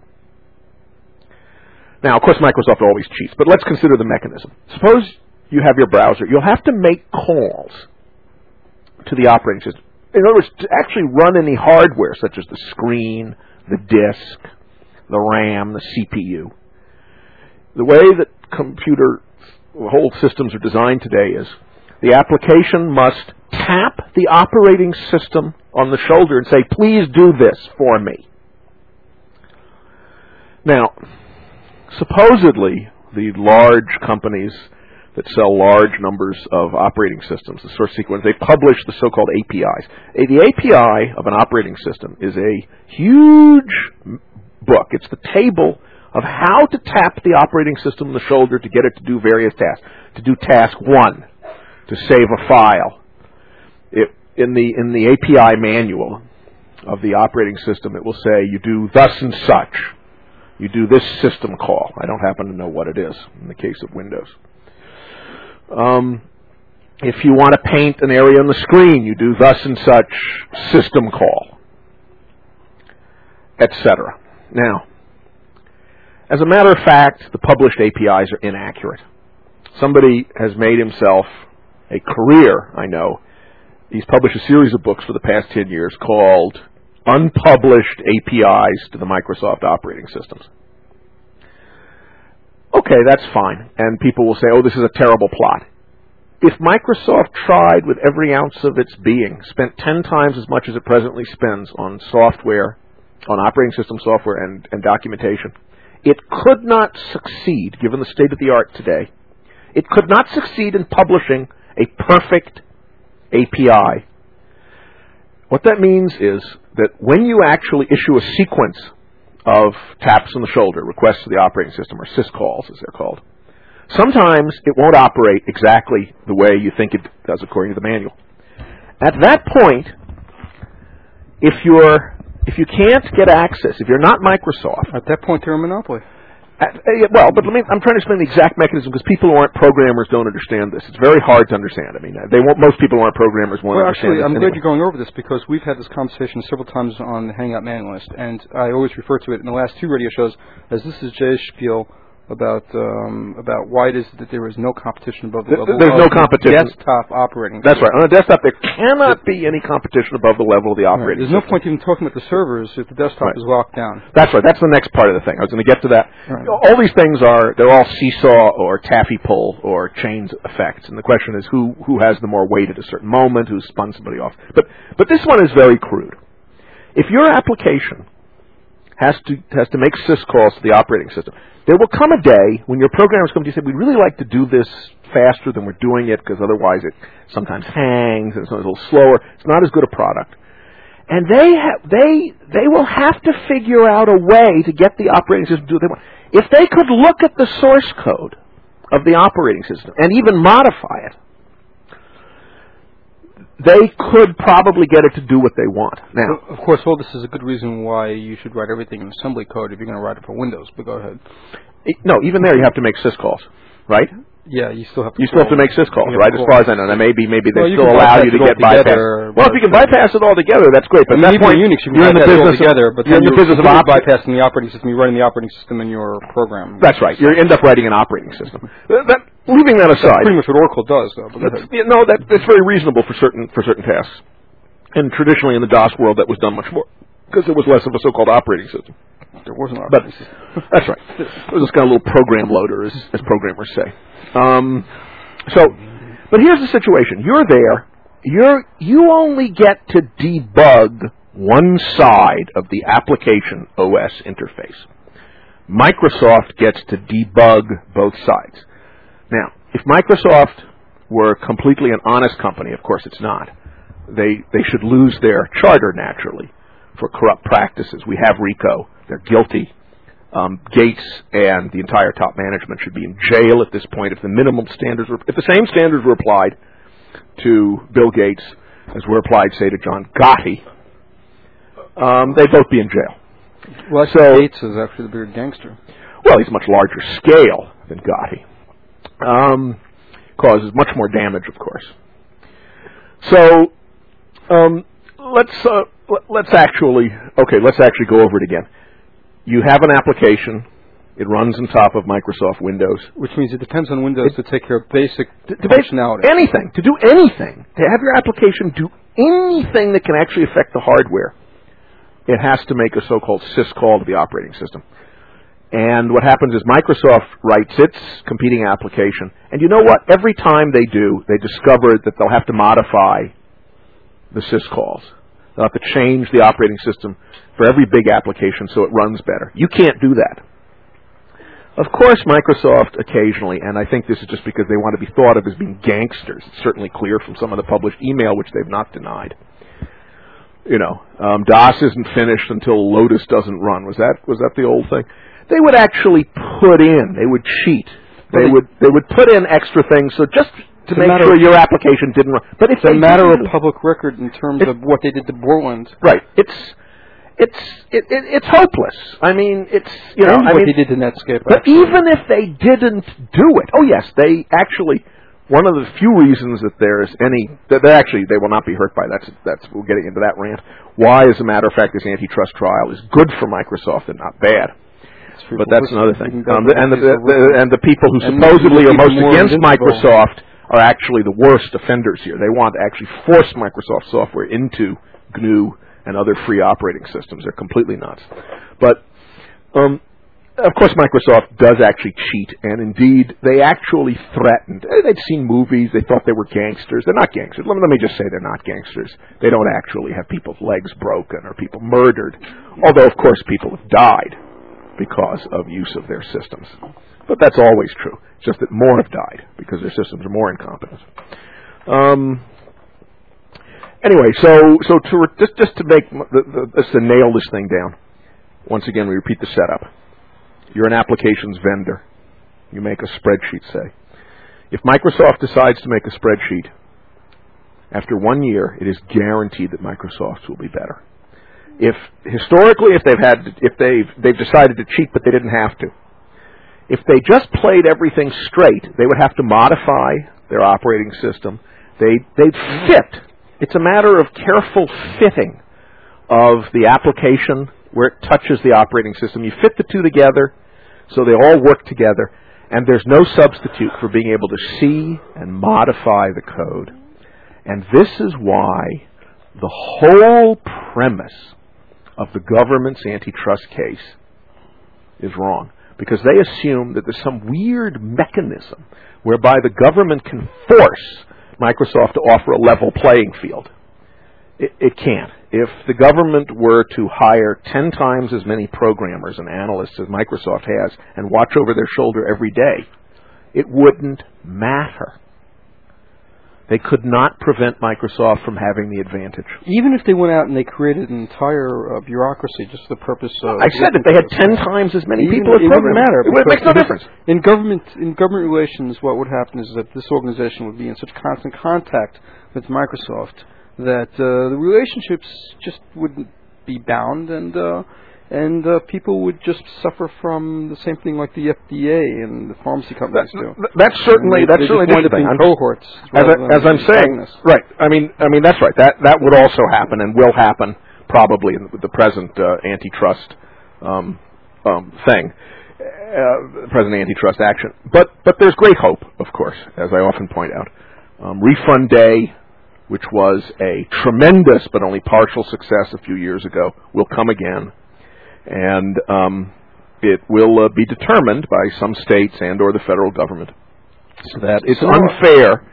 S3: Now, of course, Microsoft always cheats, but let's consider the mechanism. Suppose you have your browser. You'll have to make calls to the operating system. In other words, to actually run any hardware, such as the screen, the disk, the RAM, the CPU. The way that whole systems are designed today is the application must tap the operating system on the shoulder and say, please do this for me. Now, supposedly, the large companies that sell large numbers of operating systems, the source sequence. They publish the so-called APIs. The API of an operating system is a huge book. It's the table of how to tap the operating system in the shoulder to get it to do various tasks. To do task 1, to save a file. In the API manual of the operating system, it will say you do thus and such. You do this system call. I don't happen to know what it is in the case of Windows. If you want to paint an area on the screen, you do thus and such system call, etc. Now, as a matter of fact, the published APIs are inaccurate. Somebody has made himself a career, I know. He's published a series of books for the past 10 years called Unpublished APIs to the Microsoft Operating Systems. Okay, that's fine. And people will say, oh, this is a terrible plot. If Microsoft tried with every ounce of its being, spent 10 times as much as it presently spends on software, on operating system software and documentation, it could not succeed, given the state of the art today, it could not succeed in publishing a perfect API. What that means is that when you actually issue a sequence of taps on the shoulder, requests to the operating system, or syscalls as they're called, sometimes it won't operate exactly the way you think it does according to the manual. At that point, if you can't get access, if you're not Microsoft...
S1: At that point, they're a monopoly.
S3: I'm trying to explain the exact mechanism because people who aren't programmers don't understand this. It's very hard to understand. I mean, most people who aren't programmers won't understand this.
S1: I'm glad you're going over this because we've had this conversation several times on the Hangout Manualist, and I always refer to it in the last 2 radio shows as this is Jay's spiel about why it is that there is no competition above the level
S3: There's no competition.
S1: Desktop operating.
S3: That's right. On a desktop, there cannot be any competition above the level of the operating
S1: system. There's no point even talking about the servers if the desktop is locked down.
S3: That's right. That's the next part of the thing. I was going to get to that.
S1: Right.
S3: All these things they're all seesaw or taffy pull or chains effects. And the question is who has the more weight at a certain moment, who spun somebody off. But this one is very crude. If your application has to make syscalls to the operating system, there will come a day when your programmers come to you and say, we'd really like to do this faster than we're doing it because otherwise it sometimes hangs and it's a little slower. It's not as good a product. And they will have to figure out a way to get the operating system to do what they want. If they could look at the source code of the operating system and even modify it, they could probably get it to do what they want. Now,
S1: of course, all this is a good reason why you should write everything in assembly code if you're going to write it for Windows, but go ahead.
S3: No, even there you have to make syscalls, right?
S1: Yeah, you still have to.
S3: You still have to make syscalls, right? As far as I know, now maybe they still allow you to get bypass. Well, if you can bypass it altogether, that's great. But at that point,
S1: Unix,
S3: you're in the business
S1: together. But
S3: you're in the business of
S1: bypassing the operating system. You're running the operating system in your program.
S3: That's right. You end up writing an operating system. Leaving that aside,
S1: that's pretty much what Oracle does, though.
S3: That's very reasonable for certain tasks. And traditionally in the DOS world, that was done much more because there was less of a so-called operating system.
S1: There was an operating system.
S3: That's right. It was this kind of little program loader, as programmers say. But here's the situation. You're there. You only get to debug one side of the application OS interface. Microsoft gets to debug both sides. Now, if Microsoft were completely an honest company, of course it's not. They should lose their charter naturally for corrupt practices. We have RICO. They're guilty. Gates and the entire top management should be in jail at this point if the same standards were applied to Bill Gates as were applied, say, to John Gotti, they'd both be in jail.
S1: Well, Gates is actually the bigger gangster.
S3: Well, he's much larger scale than Gotti. Causes much more damage, of course. So let's actually go over it again. You have an application. It runs on top of Microsoft Windows.
S1: Which means it depends on Windows to take care of basic functionality.
S3: To do anything, to have your application do anything that can actually affect the hardware, it has to make a so-called syscall to the operating system. And what happens is Microsoft writes its competing application, and you know what? Every time they do, they discover that they'll have to modify the syscalls. They'll have to change the operating system for every big application so it runs better. You can't do that. Of course, Microsoft occasionally, and I think this is just because they want to be thought of as being gangsters. It's certainly clear from some of the published email, which they've not denied. DOS isn't finished until Lotus doesn't run. Was that the old thing? They would actually they would cheat. They would put in extra things, so just to make sure your application didn't run. But it's
S1: a matter of public record in terms of what they did to Borland.
S3: Right. It's hopeless. I mean,
S1: what they did to Netscape.
S3: But even if they didn't do it, oh yes, they actually. One of the few reasons that there's they will not be hurt by that's we're getting into that rant. Why, as a matter of fact, this antitrust trial is good for Microsoft and not bad. But that's another thing. And the people who supposedly are most against Microsoft are actually the worst offenders here. They want to actually force Microsoft software into GNU and other free operating systems. They're completely nuts. But of course, Microsoft does actually cheat, and indeed, they actually threatened. They'd seen movies. They thought they were gangsters. They're not gangsters. Let me just say they're not gangsters. They don't actually have people's legs broken or people murdered, although, of course, people have died because of use of their systems. But that's always true. It's just that more have died because their systems are more incompetent. Anyway, just to nail this thing down, once again, we repeat the setup. You're an applications vendor. You make a spreadsheet, say. If Microsoft decides to make a spreadsheet, after 1 year, it is guaranteed that Microsoft's will be better. If they've decided to cheat, but they didn't have to. If they just played everything straight, they would have to modify their operating system. They'd fit. It's a matter of careful fitting of the application where it touches the operating system. You fit the two together so they all work together, and there's no substitute for being able to see and modify the code. And this is why the whole premise of the government's antitrust case is wrong, because they assume that there's some weird mechanism whereby the government can force Microsoft to offer a level playing field. It can't. If the government were to hire 10 times as many programmers and analysts as Microsoft has and watch over their shoulder every day, it wouldn't matter. They could not prevent Microsoft from having the advantage.
S1: Even if they went out and they created an entire bureaucracy just for the purpose of...
S3: I said that they had 10 times as many people as
S1: programmers. It wouldn't matter.
S3: It makes no difference.
S1: In government relations, what would happen is that this organization would be in such constant contact with Microsoft that the relationships just wouldn't be bound, and people would just suffer from the same thing like the FDA and the pharmacy companies do.
S3: That's certainly the thing.
S1: Cohorts.
S3: As I'm saying, right? I mean that's right. That would also happen and will happen probably with the present antitrust thing, present antitrust action. But there's great hope, of course, as I often point out. Refund Day, which was a tremendous but only partial success a few years ago, will come again. And it will be determined by some states and or the federal government that it's unfair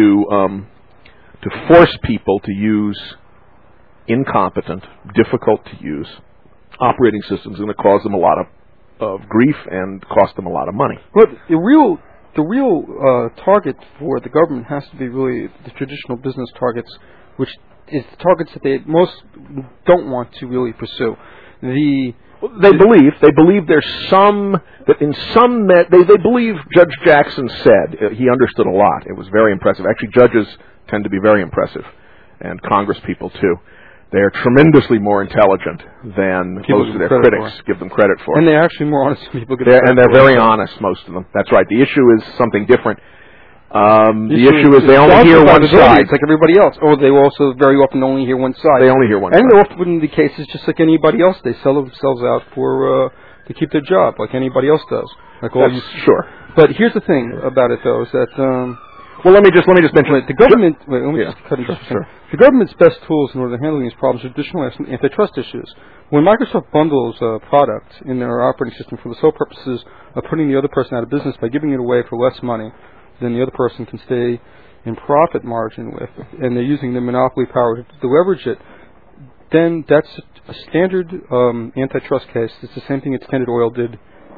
S3: to force people to use incompetent, difficult to use operating systems, and it cause them a lot of grief and cost them a lot of money.
S1: But the real target for the government has to be really the traditional business targets, which is the targets that they most don't want to really pursue. They believe there's some that in some they believe Judge Jackson said he understood a lot. It was very impressive. Actually, judges tend to be very impressive, and Congress people too. They are tremendously more intelligent than most of their critics give them credit for. And they're actually more honest than people give
S3: them credit for. And they're very honest, most of them. That's right. The issue is something different. The issue is they only hear one side.
S1: It's like everybody else. Or they also very often only hear one side.
S3: They only hear one side.
S1: And often the case is just like anybody else. They sell themselves out to keep their job, like anybody else does.
S3: Sure.
S1: But here's the thing about it, though, is that...
S3: well, let me just mention
S1: the government. Wait, let me just cut in just a second. The government's best tools in order to handle these problems are traditional antitrust issues. When Microsoft bundles a product in their operating system for the sole purposes of putting the other person out of business by giving it away for less money than the other person can stay in profit margin with, and they're using the monopoly power to leverage it, then that's a standard antitrust case. It's the same thing that Standard Oil did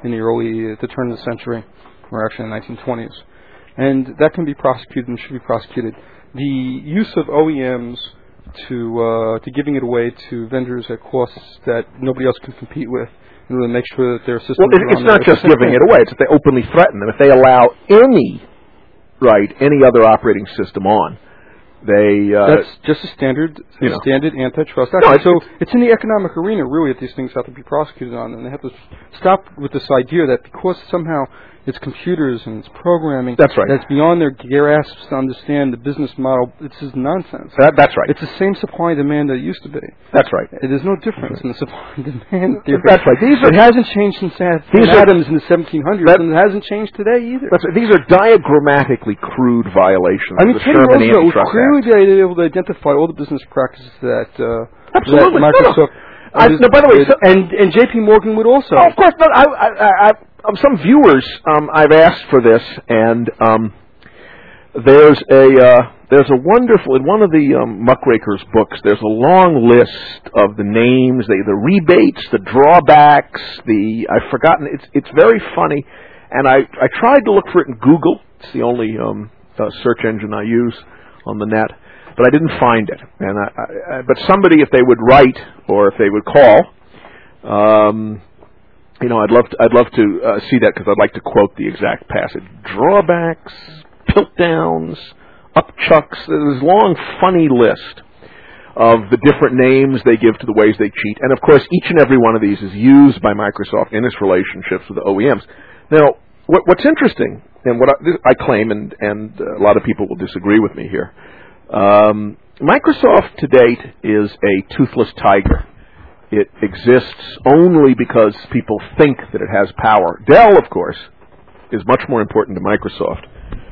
S1: at the turn of the century, or actually in the 1920s. And that can be prosecuted and should be prosecuted. The use of OEMs to giving it away to vendors at costs that nobody else can compete with, in order to make sure that their systems
S3: Well, it's not just giving it away. It's that they openly threaten them. If they allow any other operating system on,
S1: that's just a standard antitrust act. So it's in the economic arena, really, that these things have to be prosecuted on, and they have to stop with this idea that because somehow it's computers and it's programming
S3: that's
S1: beyond their grasp to understand the business model. This is nonsense.
S3: That's right.
S1: It's the same supply and demand that it used to be.
S3: That's right.
S1: There's no difference in the supply and demand theory.
S3: That's right.
S1: It hasn't changed since Adams in the 1700s, and it hasn't changed today either.
S3: That's right. These are diagrammatically crude violations.
S1: I mean, Teddy Roosevelt would clearly be able to identify all the business practices that Microsoft.
S3: By the way,
S1: and J.P. Morgan would also.
S3: Oh, of course, but some viewers, I've asked for this, and there's a wonderful, in one of the Muckraker's books, there's a long list of the names, the rebates, the drawbacks, I've forgotten, it's very funny, and I tried to look for it in Google. It's the only search engine I use on the net, but I didn't find it. And but somebody, if they would write or if they would call, I'd love to see that, because I'd like to quote the exact passage. Drawbacks, Piltdowns, upchucks. There's this long, funny list of the different names they give to the ways they cheat. And, of course, each and every one of these is used by Microsoft in its relationships with the OEMs. Now, what's interesting, and what I claim, and a lot of people will disagree with me here, Microsoft to date is a toothless tiger. It exists only because people think that it has power. Dell, of course, is much more important to Microsoft.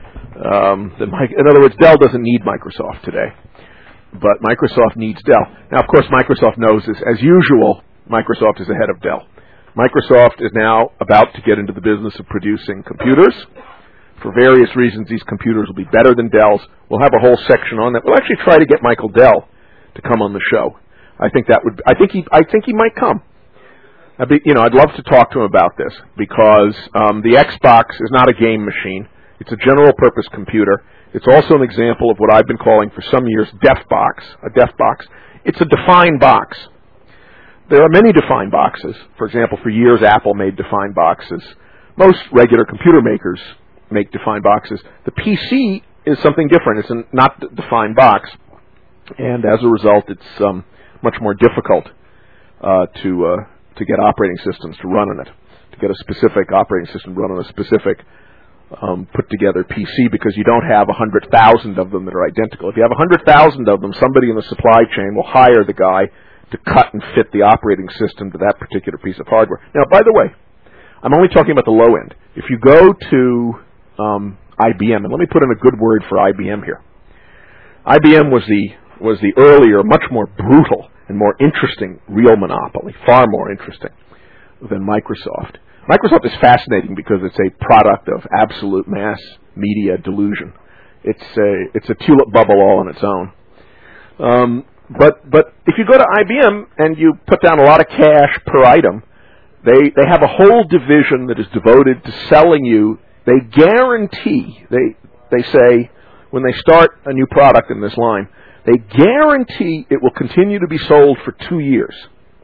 S3: In other words, Dell doesn't need Microsoft today, but Microsoft needs Dell. Now, of course, Microsoft knows this. As usual, Microsoft is ahead of Dell. Microsoft is now about to get into the business of producing computers. For various reasons, these computers will be better than Dell's. We'll have a whole section on that. We'll actually try to get Michael Dell to come on the show. I think he might come. I'd love to talk to him about this, because the Xbox is not a game machine. It's a general purpose computer. It's also an example of what I've been calling for some years a deaf box. It's a defined box. There are many defined boxes. For example, for years Apple made defined boxes. Most regular computer makers make defined boxes. The PC is something different. It's not a defined box, and as a result, it's much more difficult to get operating systems to run on it, to get a specific operating system to run on a specific put-together PC, because you don't have 100,000 of them that are identical. If you have 100,000 of them, somebody in the supply chain will hire the guy to cut and fit the operating system to that particular piece of hardware. Now, by the way, I'm only talking about the low end. If you go to IBM, and let me put in a good word for IBM here. IBM was the earlier, much more brutal and more interesting real monopoly, far more interesting than Microsoft. Microsoft is fascinating because it's a product of absolute mass media delusion. It's a tulip bubble all on its own. But if you go to IBM and you put down a lot of cash per item, they have a whole division that is devoted to selling you. They guarantee, they say, when they start a new product in this line, they guarantee it will continue to be sold for 2 years.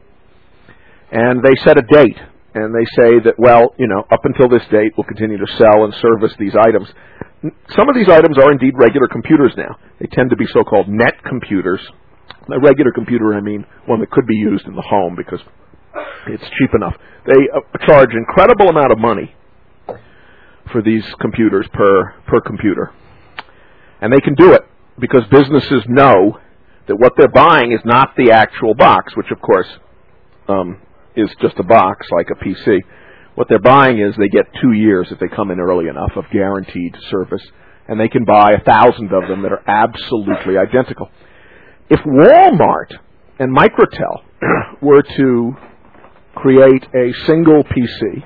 S3: And they set a date, and they say that, up until this date, we'll continue to sell and service these items. Some of these items are indeed regular computers now. They tend to be so-called net computers. A regular computer, I mean one that could be used in the home because it's cheap enough. They charge an incredible amount of money for these computers per computer. And they can do it because businesses know that what they're buying is not the actual box, which of course is just a box like a PC. What they're buying is they get 2 years if they come in early enough of guaranteed service, and they can buy 1,000 of them that are absolutely identical. If Walmart and Microtel were to create a single PC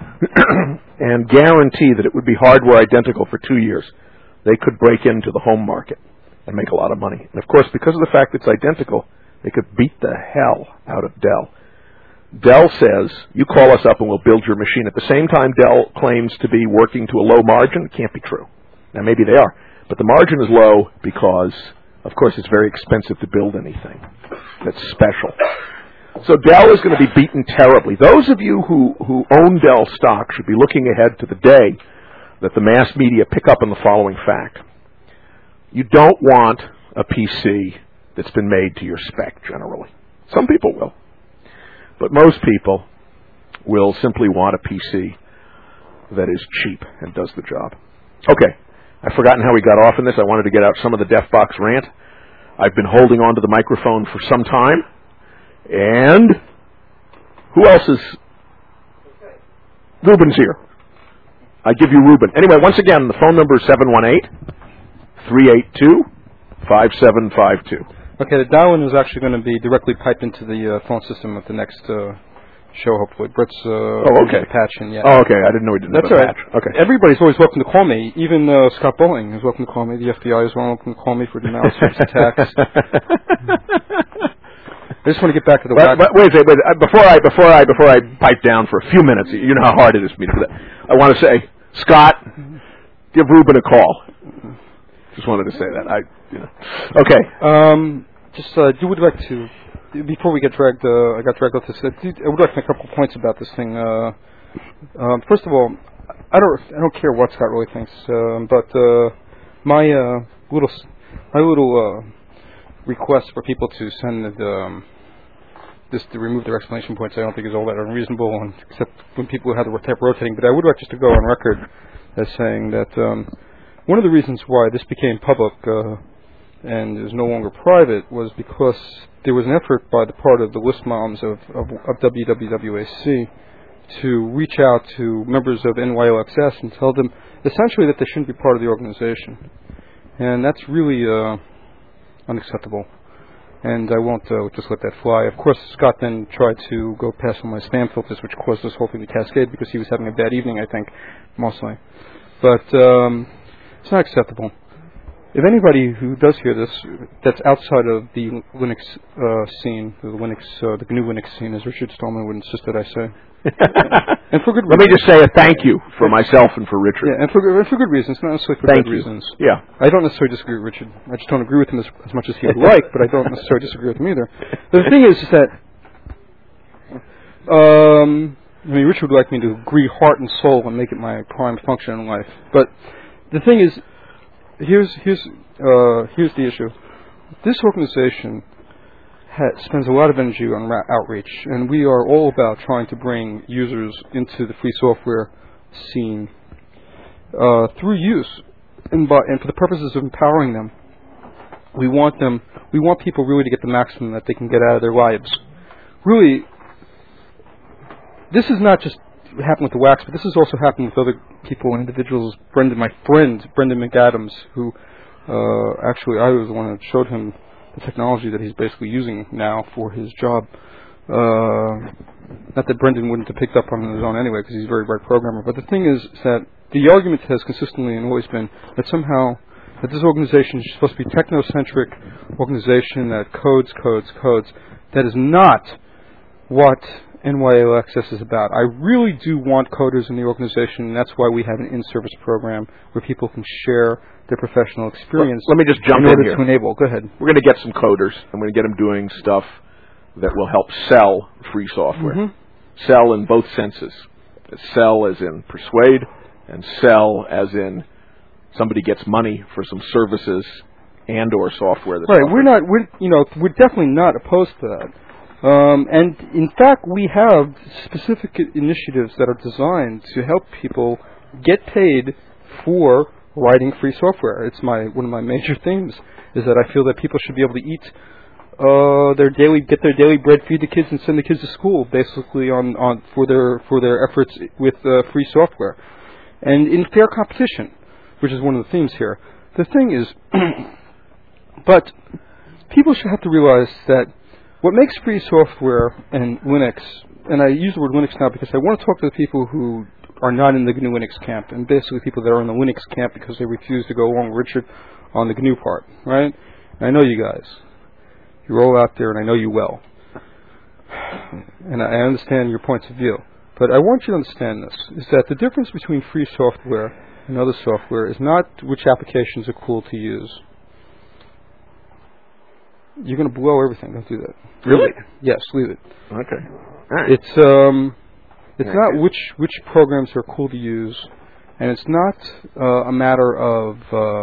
S3: and guarantee that it would be hardware identical for 2 years, they could break into the home market and make a lot of money. And of course, because of the fact it's identical, they could beat the hell out of Dell. Dell says, you call us up and we'll build your machine. At the same time, Dell claims to be working to a low margin. It can't be true. Now, maybe they are. But the margin is low because, of course, it's very expensive to build anything that's special. So Dell is going to be beaten terribly. Those of you who own Dell stock should be looking ahead to the day that the mass media pick up on the following fact. You don't want a PC that's been made to your spec, generally. Some people will. But most people will simply want a PC that is cheap and does the job. Okay, I've forgotten how we got off in this. I wanted to get out some of the DefBox rant. I've been holding on to the microphone for some time. And who else is? Ruben's here. I give you Ruben. Anyway, once again, the phone number is 718-382-5752.
S1: Okay, the dial-in is actually going to be directly piped into the phone system at the next show, hopefully. Brett's
S3: okay.
S1: patch in yet.
S3: Oh, okay. I didn't know he didn't have a patch. Okay.
S1: Everybody's always welcome to call me. Even Scott Bowling is welcome to call me. The FBI is welcome to call me for denial of service attacks. I just want to get back to the wax.
S3: Wait. Before I pipe down for a few minutes, you know how hard it is for me to do that. I want to say, Scott, give Ruben a call. Just wanted to say that. Okay.
S1: You would like to, before we get dragged, I got dragged off this. I would like to make a couple of points about this thing. First of all, I don't care what Scott really thinks, but my little request for people to send this to remove their exclamation points, I don't think is all that unreasonable, except when people have the type rotating. But I would like just to go on record as saying that one of the reasons why this became public and is no longer private was because there was an effort by the part of the list moms of WWWAC to reach out to members of NYOXS and tell them essentially that they shouldn't be part of the organization. And that's really unacceptable. And I won't just let that fly. Of course, Scott then tried to go past on my spam filters, which caused this whole thing to cascade because he was having a bad evening, I think, mostly. But it's not acceptable. If anybody who does hear this, that's outside of the Linux scene, the GNU Linux scene, as Richard Stallman would insist that I say, and for good reasons.
S3: Let me just say a thank you for myself and for Richard.
S1: Yeah, and for good reasons, not necessarily for bad reasons.
S3: Yeah,
S1: I don't necessarily disagree with Richard. I just don't agree with him as much as he would like, but I don't necessarily disagree with him either. The thing is that Richard would like me to agree heart and soul and make it my prime function in life. But the thing is, here's the issue. This organization spends a lot of energy on outreach, and we are all about trying to bring users into the free software scene through use, and for the purposes of empowering them. We want people really to get the maximum that they can get out of their lives. Really, this is not just happened with the wax, but this has also happened with other people and individuals. My friend Brendan McAdams, who actually I was the one that showed him the technology that he's basically using now for his job. Not that Brendan wouldn't have picked up on his own anyway, because he's a very bright programmer. But the thing is that the argument has consistently and always been that somehow that this organization is supposed to be a technocentric organization that codes. That is not what NYOXS is about. I really do want coders in the organization, and that's why we have an in-service program where people can share their professional experience.
S3: Let me just jump in here.
S1: To enable. Go ahead.
S3: We're going to get some coders. I'm going to get them doing stuff that will help sell free software.
S1: Mm-hmm.
S3: Sell in both senses. Sell as in persuade, and sell as in somebody gets money for some services and or software that's
S1: right. We're definitely not opposed to that. And in fact, we have specific initiatives that are designed to help people get paid for writing free software. It's one of my major themes is that I feel that people should be able to eat get their daily bread, feed the kids, and send the kids to school, basically for their efforts with free software, and in fair competition, which is one of the themes here. The thing is, but people should have to realize that what makes free software and Linux, and I use the word Linux now because I want to talk to the people who are not in the GNU Linux camp, and basically people that are in the Linux camp because they refuse to go along with Richard on the GNU part, right? And I know you guys. You're all out there, and I know you well. and I understand your points of view, but I want you to understand this, is that the difference between free software and other software is not which applications are cool to use. You're going to blow everything. Don't do that.
S3: Really?
S1: Yes, leave it.
S3: Okay. All right.
S1: It's not which programs are cool to use, and it's not a matter of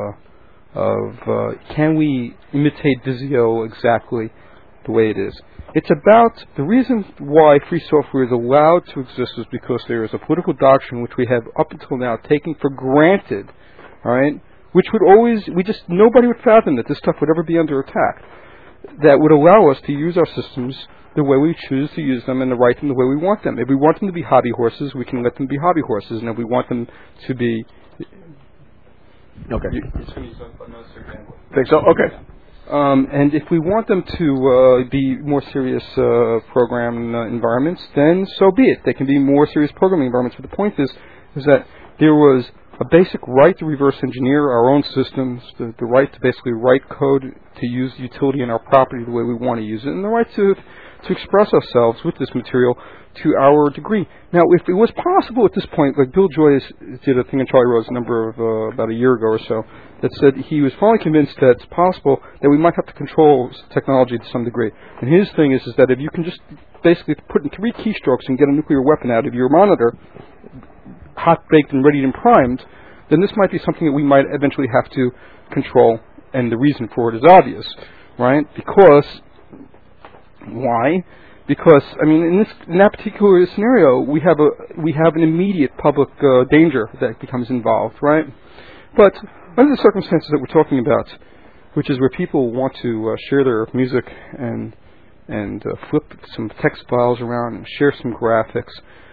S1: can we imitate Visio exactly the way it is. It's about the reason why free software is allowed to exist is because there is a political doctrine which we have up until now taken for granted, all right? Which would always nobody would fathom that this stuff would ever be under attack. That would allow us to use our systems the way we choose to use them and to write them the way we want them. If we want them to be hobby horses, we can let them be hobby horses, and if we want them to be...
S3: Okay.
S1: It's going to use another example.
S3: Think so? Okay.
S1: And if we want them to be more serious program environments, then so be it. They can be more serious programming environments. But the point is that there was a basic right to reverse engineer our own systems, the right to basically write code to use the utility in our property the way we want to use it, and the right to express ourselves with this material to our degree. Now, if it was possible at this point, like Bill Joyce did a thing in Charlie Rose about a year ago or so, that said he was finally convinced that it's possible that we might have to control technology to some degree. And his thing is that if you can just basically put in 3 keystrokes and get a nuclear weapon out of your monitor, hot baked and ready and primed, then this might be something that we might eventually have to control, and the reason for it is obvious, right? Because, why? Because, I mean, in that particular scenario, we have an immediate public danger that becomes involved, right? But under the circumstances that we're talking about, which is where people want to share their music and flip some text files around and share some graphics,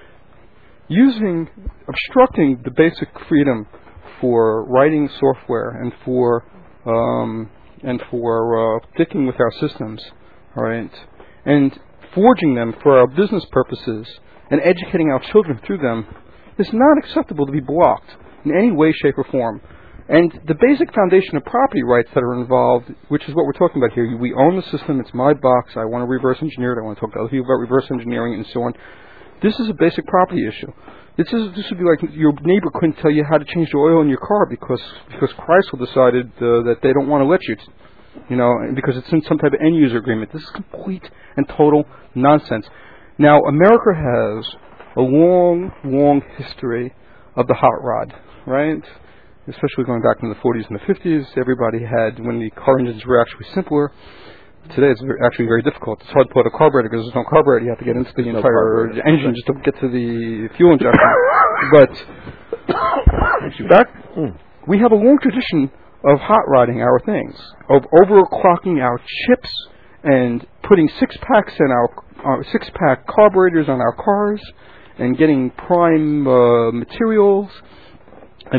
S1: obstructing the basic freedom for writing software and for sticking with our systems, all right, and forging them for our business purposes and educating our children through them is not acceptable to be blocked in any way, shape, or form. And the basic foundation of property rights that are involved, which is what we're talking about here, we own the system, it's my box, I want to reverse engineer it, I want to talk to other people about reverse engineering and so on. This is a basic property issue. This would be like your neighbor couldn't tell you how to change the oil in your car because Chrysler decided that they don't want to let you, because it's in some type of end user agreement. This is complete and total nonsense. Now, America has a long, long history of the hot rod, right? Especially going back in the 40s and the 50s, everybody had, when the car engines were actually simpler. Today it's actually very difficult. It's hard to put a carburetor because there's no carburetor. You have to get into the entire engine just to get to the fuel injection. But we have a long tradition of hot rodding our things, of overclocking our chips and putting 6-packs in our 6-pack carburetors on our cars and getting prime materials and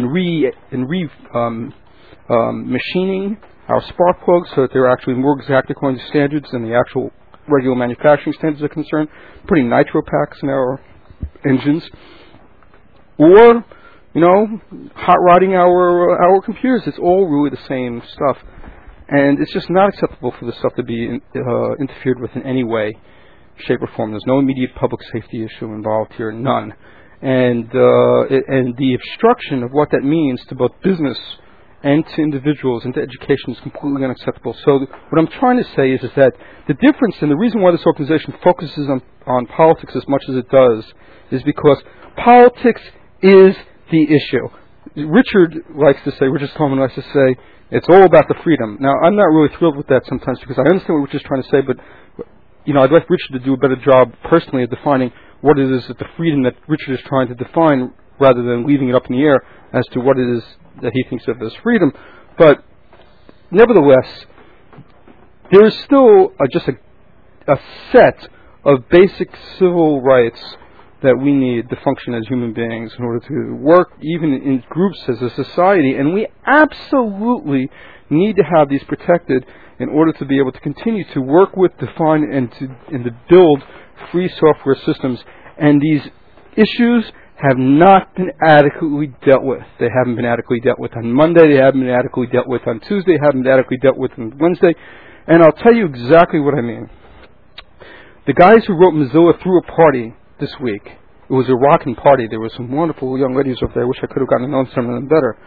S1: machining our spark plugs so that they're actually more exact according to standards than the actual regular manufacturing standards are concerned, putting nitro packs in our engines, or, hot rodding our computers. It's all really the same stuff. And it's just not acceptable for this stuff to be interfered with in any way, shape, or form. There's no immediate public safety issue involved here, none. And the obstruction of what that means to both business and to individuals and to education is completely unacceptable. So what I'm trying to say is that the difference and the reason why this organization focuses on politics as much as it does is because politics is the issue. Richard Stallman likes to say, it's all about the freedom. Now, I'm not really thrilled with that sometimes because I understand what Richard's trying to say, but I'd like Richard to do a better job personally of defining what it is that the freedom that Richard is trying to define rather than leaving it up in the air as to what it is that he thinks of as freedom. But nevertheless, there is still just a set of basic civil rights that we need to function as human beings in order to work even in groups as a society, and we absolutely need to have these protected in order to be able to continue to work with, define, and to build free software systems. And these issues have not been adequately dealt with. They haven't been adequately dealt with on Monday, they haven't been adequately dealt with on Tuesday, haven't been adequately dealt with on Wednesday, and I'll tell you exactly what I mean. The guys who wrote Mozilla threw a party this week. It was a rocking party. There were some wonderful young ladies over there. I wish I could have gotten to know some of them better.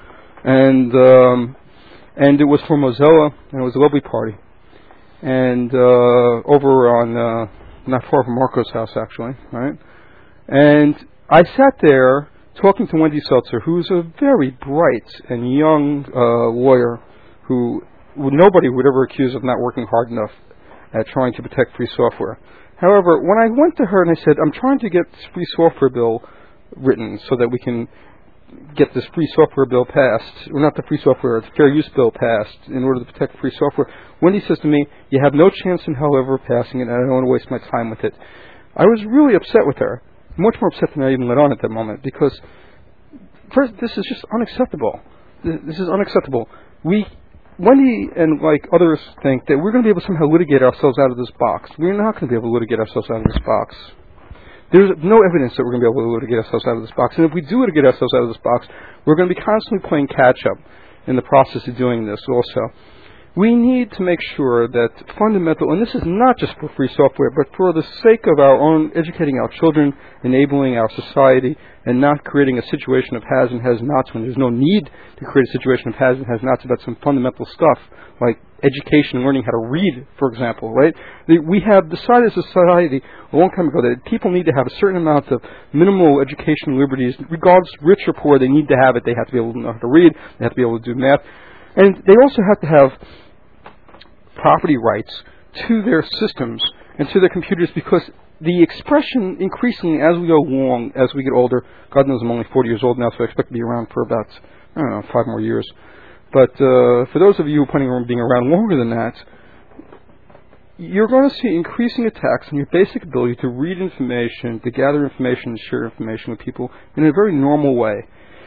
S1: And it was for Mozilla, and it was a lovely party. And over on, not far from Marco's house, actually, right? And I sat there talking to Wendy Seltzer, who's a very bright and young lawyer who nobody would ever accuse of not working hard enough at trying to protect free software. However, when I went to her and I said, I'm trying to get this free software bill written so that we can get this free software bill passed, or not the free software, the fair use bill passed in order to protect free software, Wendy says to me, you have no chance in hell ever passing it, and I don't want to waste my time with it. I was really upset with her, much more upset than I even let on at that moment, because first, this is just unacceptable. This is unacceptable. Wendy and like others think that we're going to be able to somehow litigate ourselves out of this box. We're not going to be able to litigate ourselves out of this box. There's no evidence that we're going to be able to litigate ourselves out of this box. And if we do litigate ourselves out of this box, we're going to be constantly playing catch-up in the process of doing this also. We need to make sure that fundamental, and this is not just for free software, but for the sake of our own educating our children, enabling our society, and not creating a situation of has and has-nots when there's no need to create a situation of has and has-nots about some fundamental stuff, like education and learning how to read, for example, right? We have decided as a society a long time ago that people need to have a certain amount of minimal educational liberties, regardless rich or poor, they need to have it. They have to be able to know how to read, they have to be able to do math, and they also have to have property rights to their systems and to their computers, because the expression increasingly as we go along, as we get older, God knows I'm only 40 years old now, so I expect to be around for about, 5 more years. But for those of you who are planning on being around longer than that, you're going to see increasing attacks on your basic ability to read information, to gather information, and share information with people in a very normal way.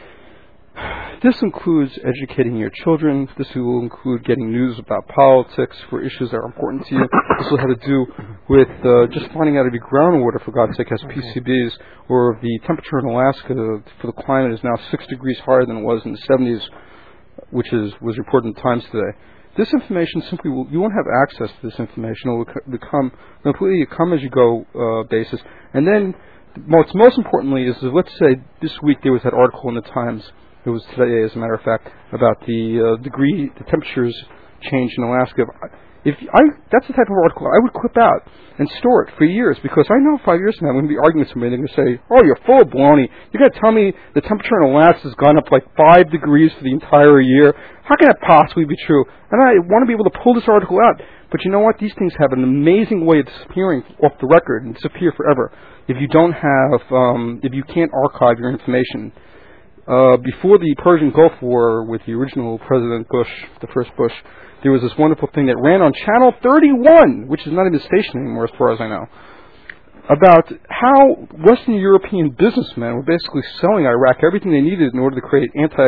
S1: This includes educating your children. This will include getting news about politics for issues that are important to you. This will have to do with just finding out if your groundwater, for God's sake, has PCBs, or if the temperature in Alaska for the climate is now 6 degrees higher than it was in the 70s, which was reported in the Times today. This information simply you won't have access to this information. It will become completely a come-as-you-go basis. And then, what's most importantly is, let's say this week there was that article in the Times. It was today, as a matter of fact, about the temperatures change in Alaska. That's the type of article I would clip out and store it for years, because I know 5 years from now I'm going to be arguing with somebody and they're going to say, oh, you're full of baloney. You're going to tell me the temperature in Alaska has gone up like 5 degrees for the entire year. How can that possibly be true? And I want to be able to pull this article out. But you know what? These things have an amazing way of disappearing off the record and disappear forever if you don't have, if you can't archive your information. Before the Persian Gulf War with the original President Bush, the first Bush, there was this wonderful thing that ran on Channel 31, which is not even a station anymore as far as I know, about how Western European businessmen were basically selling Iraq everything they needed in order to create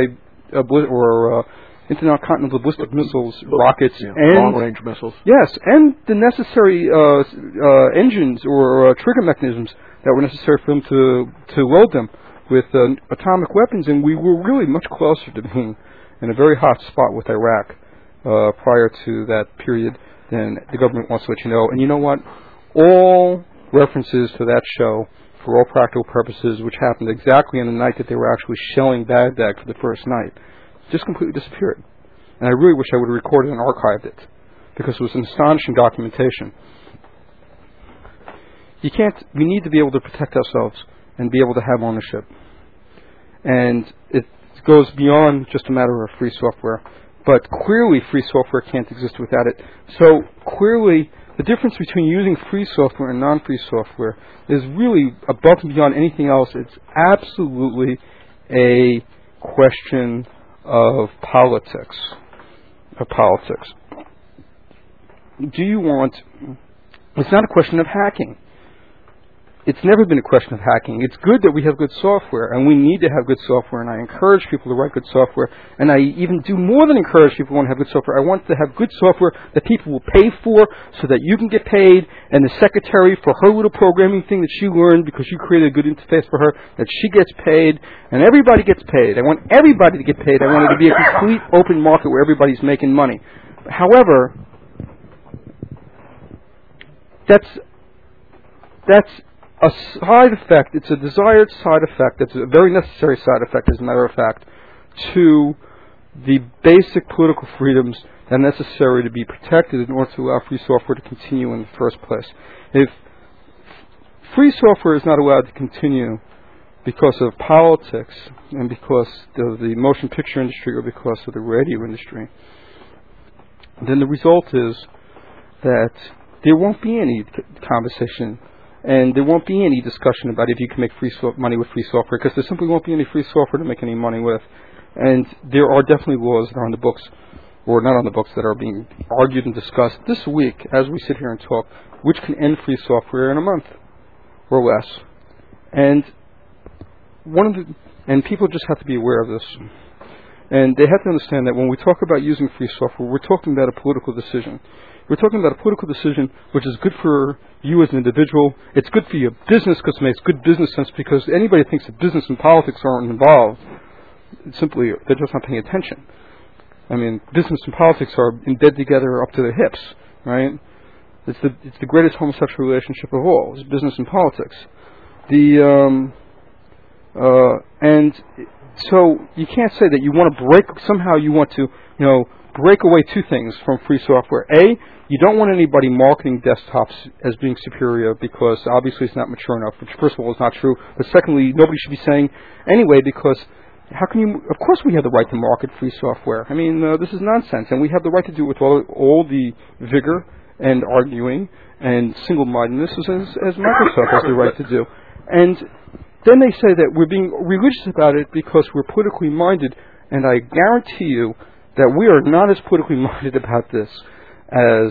S1: intercontinental ballistic missiles, rockets, and
S3: long-range missiles.
S1: Yes, and the necessary engines or trigger mechanisms that were necessary for them to load them with atomic weapons, and we were really much closer to being in a very hot spot with Iraq prior to that period than the government wants to let you know. And you know what? All references to that show, for all practical purposes, which happened exactly on the night that they were actually shelling Baghdad for the first night, just completely disappeared. And I really wish I would have recorded and archived it, because it was an astonishing documentation. We need to be able to protect ourselves and be able to have ownership. And it goes beyond just a matter of free software. But clearly free software can't exist without it. So clearly the difference between using free software and non-free software is really above and beyond anything else. It's absolutely a question of politics. It's not a question of hacking. It's never been a question of hacking. It's good that we have good software, and we need to have good software, and I encourage people to write good software, and I even do more than encourage people who want to have good software. I want to have good software that people will pay for so that you can get paid, and the secretary for her little programming thing that she learned because you created a good interface for her, that she gets paid, and everybody gets paid. I want everybody to get paid. I want it to be a complete open market where everybody's making money. However, that's that's a side effect. It's a desired side effect. It's a very necessary side effect, as a matter of fact, to the basic political freedoms that are necessary to be protected in order to allow free software to continue in the first place. If free software is not allowed to continue because of politics and because of the motion picture industry or because of the radio industry, then the result is that there won't be any conversation and there won't be any discussion about if you can make money with free software, because there simply won't be any free software to make any money with. And there are definitely laws that are on the books, or not on the books, that are being argued and discussed this week as we sit here and talk, which can end free software in a month or less. And people just have to be aware of this. And they have to understand that when we talk about using free software, we're talking about a political decision. We're talking about a political decision which is good for you as an individual. It's good for your business because it makes good business sense, because anybody who thinks that business and politics aren't involved, simply, they're just not paying attention. I mean, business and politics are in bed together up to their hips, right? It's the greatest homosexual relationship of all, is business and politics. And so you can't say that you want to break away two things from free software. A, you don't want anybody marketing desktops as being superior, because obviously it's not mature enough, which first of all is not true. But secondly, nobody should be saying anyway, because how can you? Of course we have the right to market free software. I mean, this is nonsense, and we have the right to do it with all the vigor and arguing and single-mindedness as Microsoft has the right to do. And then they say that we're being religious about it because we're politically minded, and I guarantee you that we are not as politically minded about this as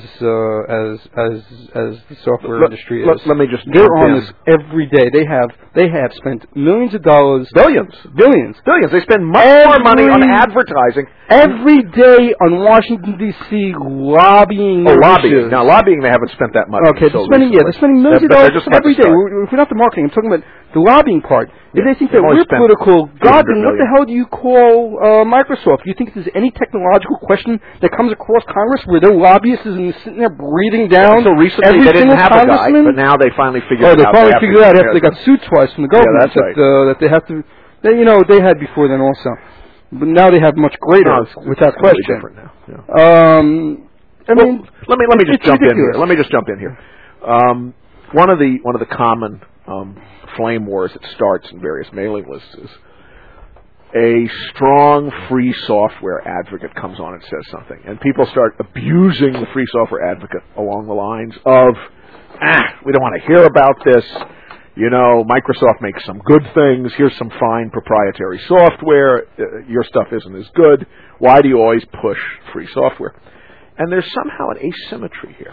S1: the software industry is.
S3: Let me just
S1: They're on this every day. They have spent millions of dollars, billions.
S3: They spend much more money on advertising
S1: every day on Washington D.C. lobbying.
S3: Lobbying. Now, lobbying, they haven't spent that much.
S1: Okay, they're spending millions of dollars every day. We're not the marketing. I'm talking about the lobbying part. If they think that we're political, God, then what the hell do you call Microsoft? Do you think there's any technological question that comes across Congress where their lobbyists is sitting there breathing down?
S3: So recently they didn't have a guy, but now they finally figured it out.
S1: They finally figured it out after they got sued twice from the government.
S3: Yeah, that's right.
S1: That they have to, they had before then also. But now they have much greater, without question.
S3: Different now. Yeah.
S1: Let
S3: me just jump in here. Let me just jump in here. One of the common flame wars that starts in various mailing lists is a strong free software advocate comes on and says something, and people start abusing the free software advocate along the lines of, we don't want to hear about this. Microsoft makes some good things. Here's some fine proprietary software. Your stuff isn't as good. Why do you always push free software? And there's somehow an asymmetry here.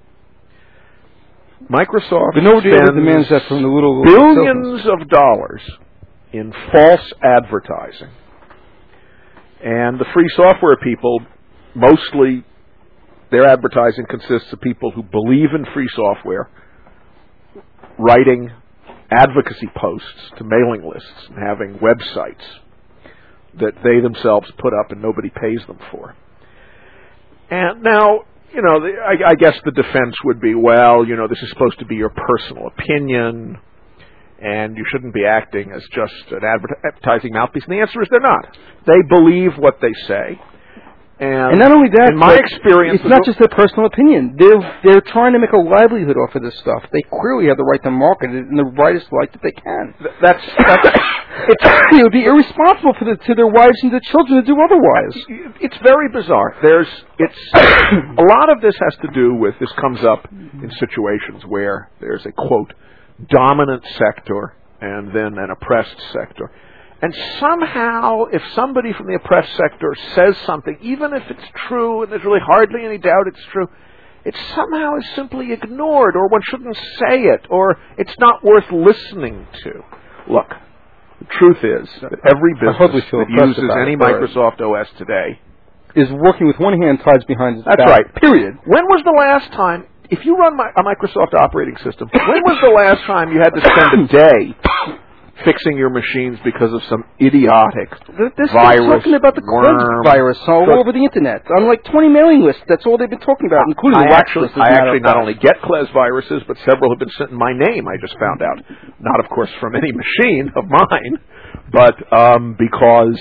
S3: Microsoft spends billions of dollars in false advertising. And the free software people, mostly their advertising consists of people who believe in free software, writing advocacy posts to mailing lists and having websites that they themselves put up and nobody pays them for. And now, I guess the defense would be, this is supposed to be your personal opinion, and you shouldn't be acting as just an advertising mouthpiece. And the answer is they're not. They believe what they say. And
S1: not only that,
S3: in my experience,
S1: it's not just their personal opinion. They're trying to make a livelihood off of this stuff. They clearly have the right to market it in the brightest light that they can. It would be irresponsible to their wives and their children to do otherwise.
S3: It's very bizarre. A lot of this has to do with, this comes up in situations where there's a, quote, dominant sector and then an oppressed sector. And somehow, if somebody from the oppressed sector says something, even if it's true and there's really hardly any doubt it's true, it somehow is simply ignored, or one shouldn't say it, or it's not worth listening to. Look, the truth is that every business that uses any Microsoft OS today
S1: is working with one hand tied behind its back.
S3: That's right.
S1: Period.
S3: When was the last time, if you run a Microsoft operating system, when was the last time you had to spend a day fixing your machines because of some idiotic
S1: They're
S3: virus,
S1: talking about the
S3: worm,
S1: virus all over the internet on like 20 mailing lists. That's all they've been talking about, including the wax list.
S3: I actually not only get Klez viruses, but several have been sent in my name. I just found out, not of course from any machine of mine, but because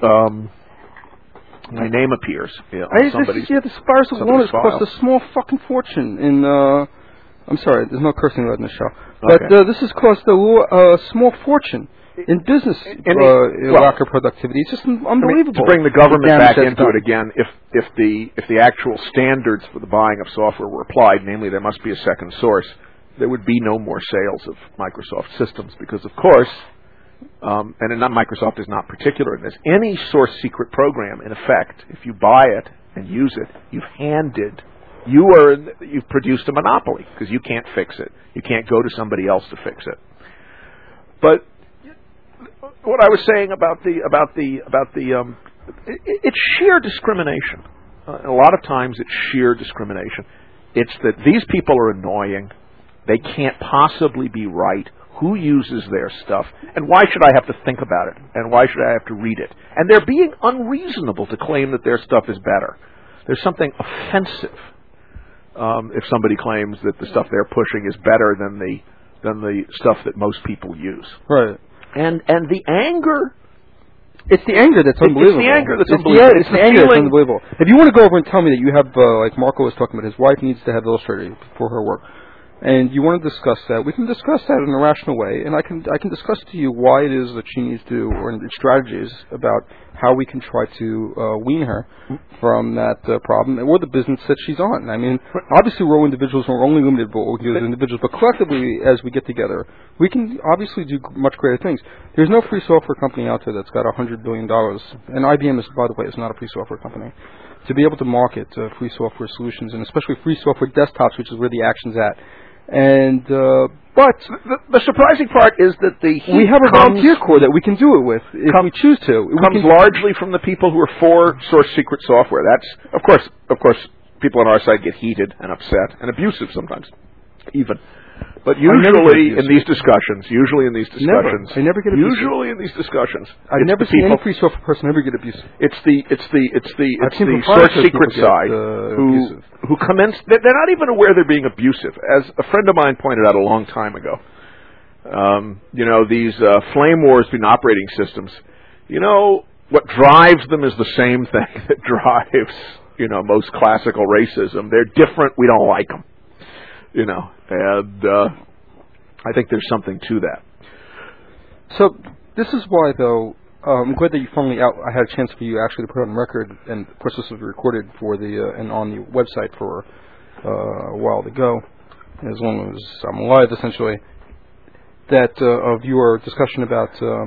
S3: my name appears.
S1: This virus alone has cost a small fucking fortune in. I'm sorry, there's no cursing allowed in the show. But this has cost a small fortune in business lack of productivity. It's just unbelievable.
S3: To bring the government back into it again, if the actual standards for the buying of software were applied, namely there must be a second source, there would be no more sales of Microsoft systems because, of course, and Microsoft is not particular in this, any source secret program, in effect, if you buy it and use it, you've produced a monopoly because you can't fix it. You can't go to somebody else to fix it. But what I was saying about it's sheer discrimination. A lot of times it's sheer discrimination. It's that these people are annoying. They can't possibly be right. Who uses their stuff? And why should I have to think about it? And why should I have to read it? And they're being unreasonable to claim that their stuff is better. There's something offensive if somebody claims that the stuff they're pushing is better than the stuff that most people use.
S1: Right.
S3: And the anger.
S1: It's the anger that's unbelievable.
S3: It's the anger that's unbelievable.
S1: It's the anger that's unbelievable. If you want to go over and tell me that you have, like Marco was talking about, his wife needs to have Illustrator for her work, and you want to discuss that, we can discuss that in a rational way, and I can discuss to you why it is that she needs to, or strategies about how we can try to wean her from that problem, or the business that she's on. I mean, obviously we're all individuals, and we're only limited by what we can do as individuals, but collectively, as we get together, we can obviously do much greater things. There's no free software company out there that's got $100 billion, and IBM, by the way, is not a free software company. To be able to market free software solutions, and especially free software desktops, which is where the action's at. And but
S3: the surprising part is that
S1: we have a volunteer corps that we can do it with if we choose to. It
S3: comes largely from the people who are for source secret software. That's of course people on our side get heated and upset and abusive sometimes, even. But usually in these discussions, I never get abusive. Usually in these discussions,
S1: I've never seen any free software person ever get abusive.
S3: It's the source secret side who commence. They're not even aware they're being abusive. As a friend of mine pointed out a long time ago, these flame wars between operating systems. What drives them is the same thing that drives most classical racism. They're different. We don't like them. And I think there's something to that.
S1: So this is why, though, I'm glad that you finally I had a chance for you actually to put on record, and of course this was recorded for and on the website for a while to go, as long as I'm alive, essentially, that of your discussion about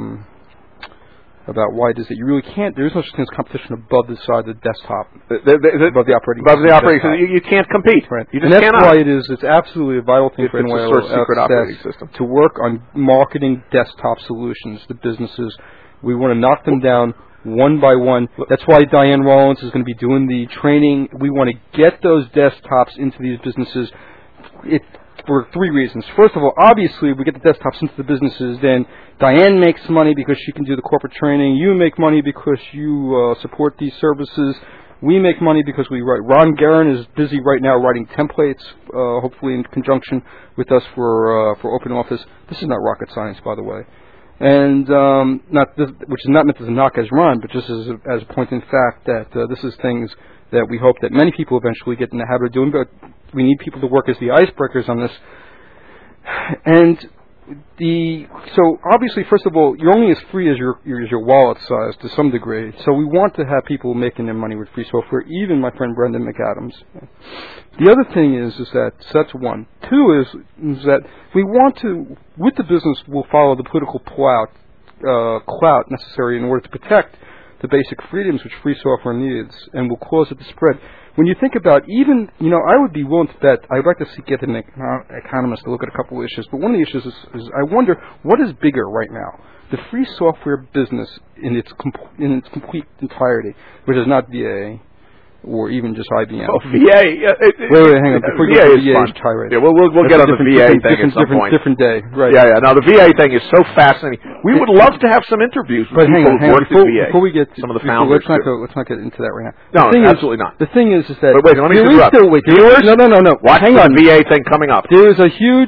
S1: why it is that you really can't. There is no such thing as competition above the side of the desktop, above the operating.
S3: Above the operating system, you can't compete.
S1: Right.
S3: You just
S1: and that's
S3: cannot.
S1: why it is. It's absolutely a vital thing for anyone to work on marketing desktop solutions to businesses. We want to knock them down one by one. That's why Diane Rollins is going to be doing the training. We want to get those desktops into these businesses. For three reasons. First of all, obviously, we get the desktops into the businesses, then Diane makes money because she can do the corporate training. You make money because you support these services. We make money because we write. Ron Guerin is busy right now writing templates, hopefully in conjunction with us for Open Office. This is not rocket science, by the way. And which is not meant as a knock as Ron, but just as a point in fact that this is things that we hope that many people eventually get in the habit of doing, but we need people to work as the icebreakers on this. And so obviously, first of all, you're only as free as your wallet size to some degree. So we want to have people making their money with free software, even my friend Brendan McAdams. The other thing is that so that's one. Two is that we want to, with the business, we'll follow the political clout necessary in order to protect the basic freedoms which free software needs, and will cause it to spread. When you think about even, I would be willing to bet, I'd like to get an economist to look at a couple of issues, but one of the issues is I wonder what is bigger right now, the free software business in its complete entirety, which is not VA, or even just IBM.
S3: Oh, VA.
S1: Wait, hang on. Before you
S3: VA
S1: go to
S3: is
S1: VA
S3: fun.
S1: tirade.
S3: Yeah, we'll get on the VA thing at some point.
S1: Different day, right?
S3: Yeah. Now the VA thing is so fascinating. We would love to have some interviews with people who worked at VA.
S1: Before we get
S3: some of the founders.
S1: Let's not get into that right
S3: No,
S1: now.
S3: absolutely not.
S1: The thing is that
S3: wait, let me interrupt.
S1: Viewers, no.
S3: Watch
S1: hang on.
S3: the VA thing coming up.
S1: There is a huge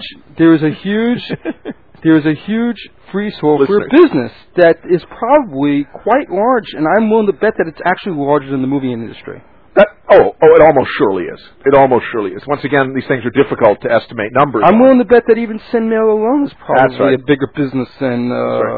S1: free software business that is probably quite large, and I'm willing to bet that it's actually larger than the movie industry.
S3: It almost surely is. It almost surely is. Once again, these things are difficult to estimate numbers.
S1: I'm willing to bet that even SendMail alone is probably
S3: a
S1: bigger business than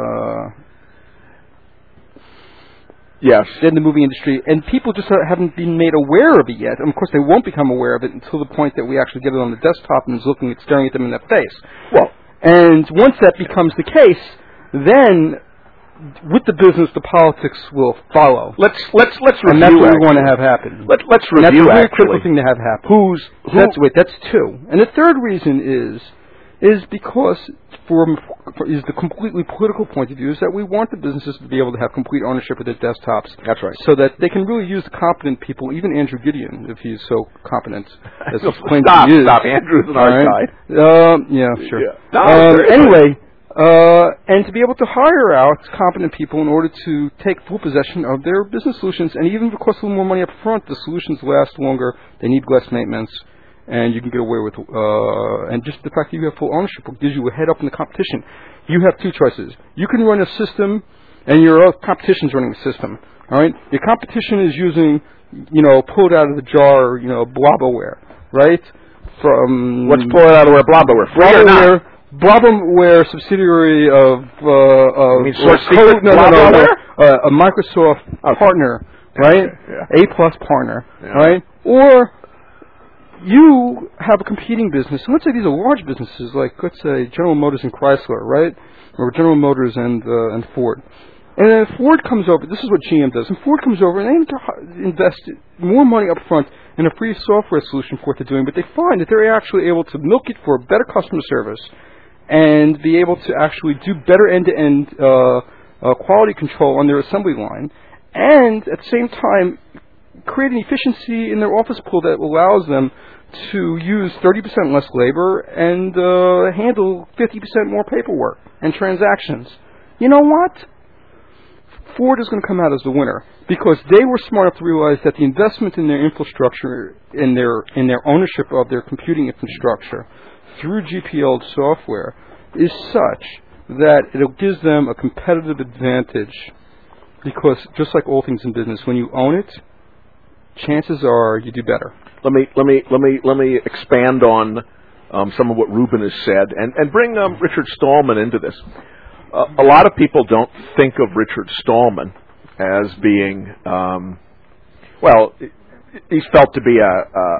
S1: than the movie industry, and people just haven't been made aware of it yet. And of course, they won't become aware of it until the point that we actually get it on the desktop and is staring at them in the face.
S3: Well,
S1: and once that becomes the case, then with the business, the politics will follow.
S3: Let's review.
S1: And that's what we want to have happen.
S3: Let's review.
S1: And that's a very
S3: actually.
S1: critical thing to have happen. That's two. And the third reason is because is the completely political point of view is that we want the businesses to be able to have complete ownership of their desktops.
S3: That's right.
S1: So that they can really use the competent people, even Andrew Gideon, if he's so competent as he claims he is.
S3: Stop, Andrew's on our side.
S1: Yeah, sure.
S3: Yeah. No,
S1: anyway. And to be able to hire out competent people in order to take full possession of their business solutions, and even if it costs a little more money up front, the solutions last longer, they need less maintenance, and you can get away with, and just the fact that you have full ownership gives you a head up in the competition. You have two choices. You can run a system, and your competition's running a system, all right? Your competition is using, pulled out of the jar, Blobberware, right?
S3: What's pulled out of where Blobberware? Free or not?
S1: Blobberware, subsidiary of a Microsoft partner, right?
S3: Yeah.
S1: A+ partner, right? Or you have a competing business. And let's say these are large businesses, like let's say General Motors and Chrysler, right? Or General Motors and Ford. And then Ford comes over. This is what GM does. And Ford comes over and they invest more money up front in a free software solution for what they're doing. But they find that they're actually able to milk it for better customer service and be able to actually do better end-to-end quality control on their assembly line, and at the same time create an efficiency in their office pool that allows them to use 30% less labor and handle 50% more paperwork and transactions. You know what? Ford is going to come out as the winner because they were smart enough to realize that the investment in their infrastructure, in their ownership of their computing infrastructure through GPL software is such that it gives them a competitive advantage, because just like all things in business, when you own it, chances are you do better.
S3: Let me expand on some of what Ruben has said and bring Richard Stallman into this. A lot of people don't think of Richard Stallman as being he's felt to be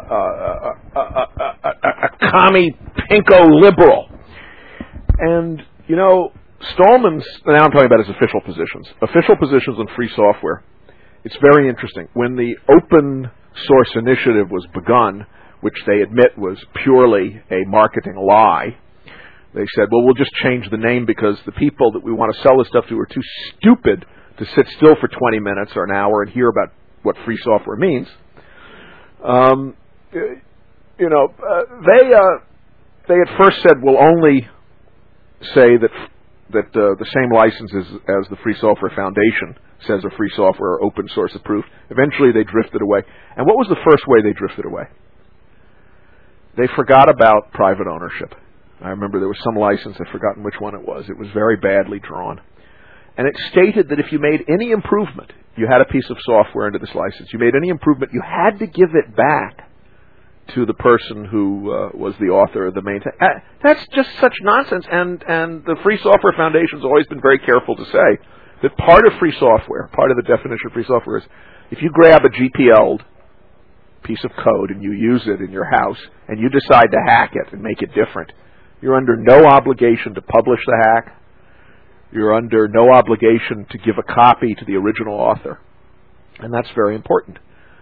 S3: a commie pinko liberal. And, Stallman's, now I'm talking about his official positions. Official positions on free software. It's very interesting. When the open source initiative was begun, which they admit was purely a marketing lie, they said, well, we'll just change the name because the people that we want to sell this stuff to are too stupid to sit still for 20 minutes or an hour and hear about what free software means. They at first said we'll only say that the same licenses as the Free Software Foundation says are free software or open source approved. Eventually they drifted away. And what was the first way they drifted away? They forgot about private ownership. I remember there was some license, I've forgotten which one it was. It was very badly drawn. And it stated that if you made any improvement, you had a piece of software into this license, you made any improvement, you had to give it back to the person who was the author of the main thing. That's just such nonsense. And the Free Software Foundation's always been very careful to say that part of free software, part of the definition of free software is if you grab a GPL'd piece of code and you use it in your house and you decide to hack it and make it different, you're under no obligation to publish the hack. You're under no obligation to give a copy to the original author. And that's very important.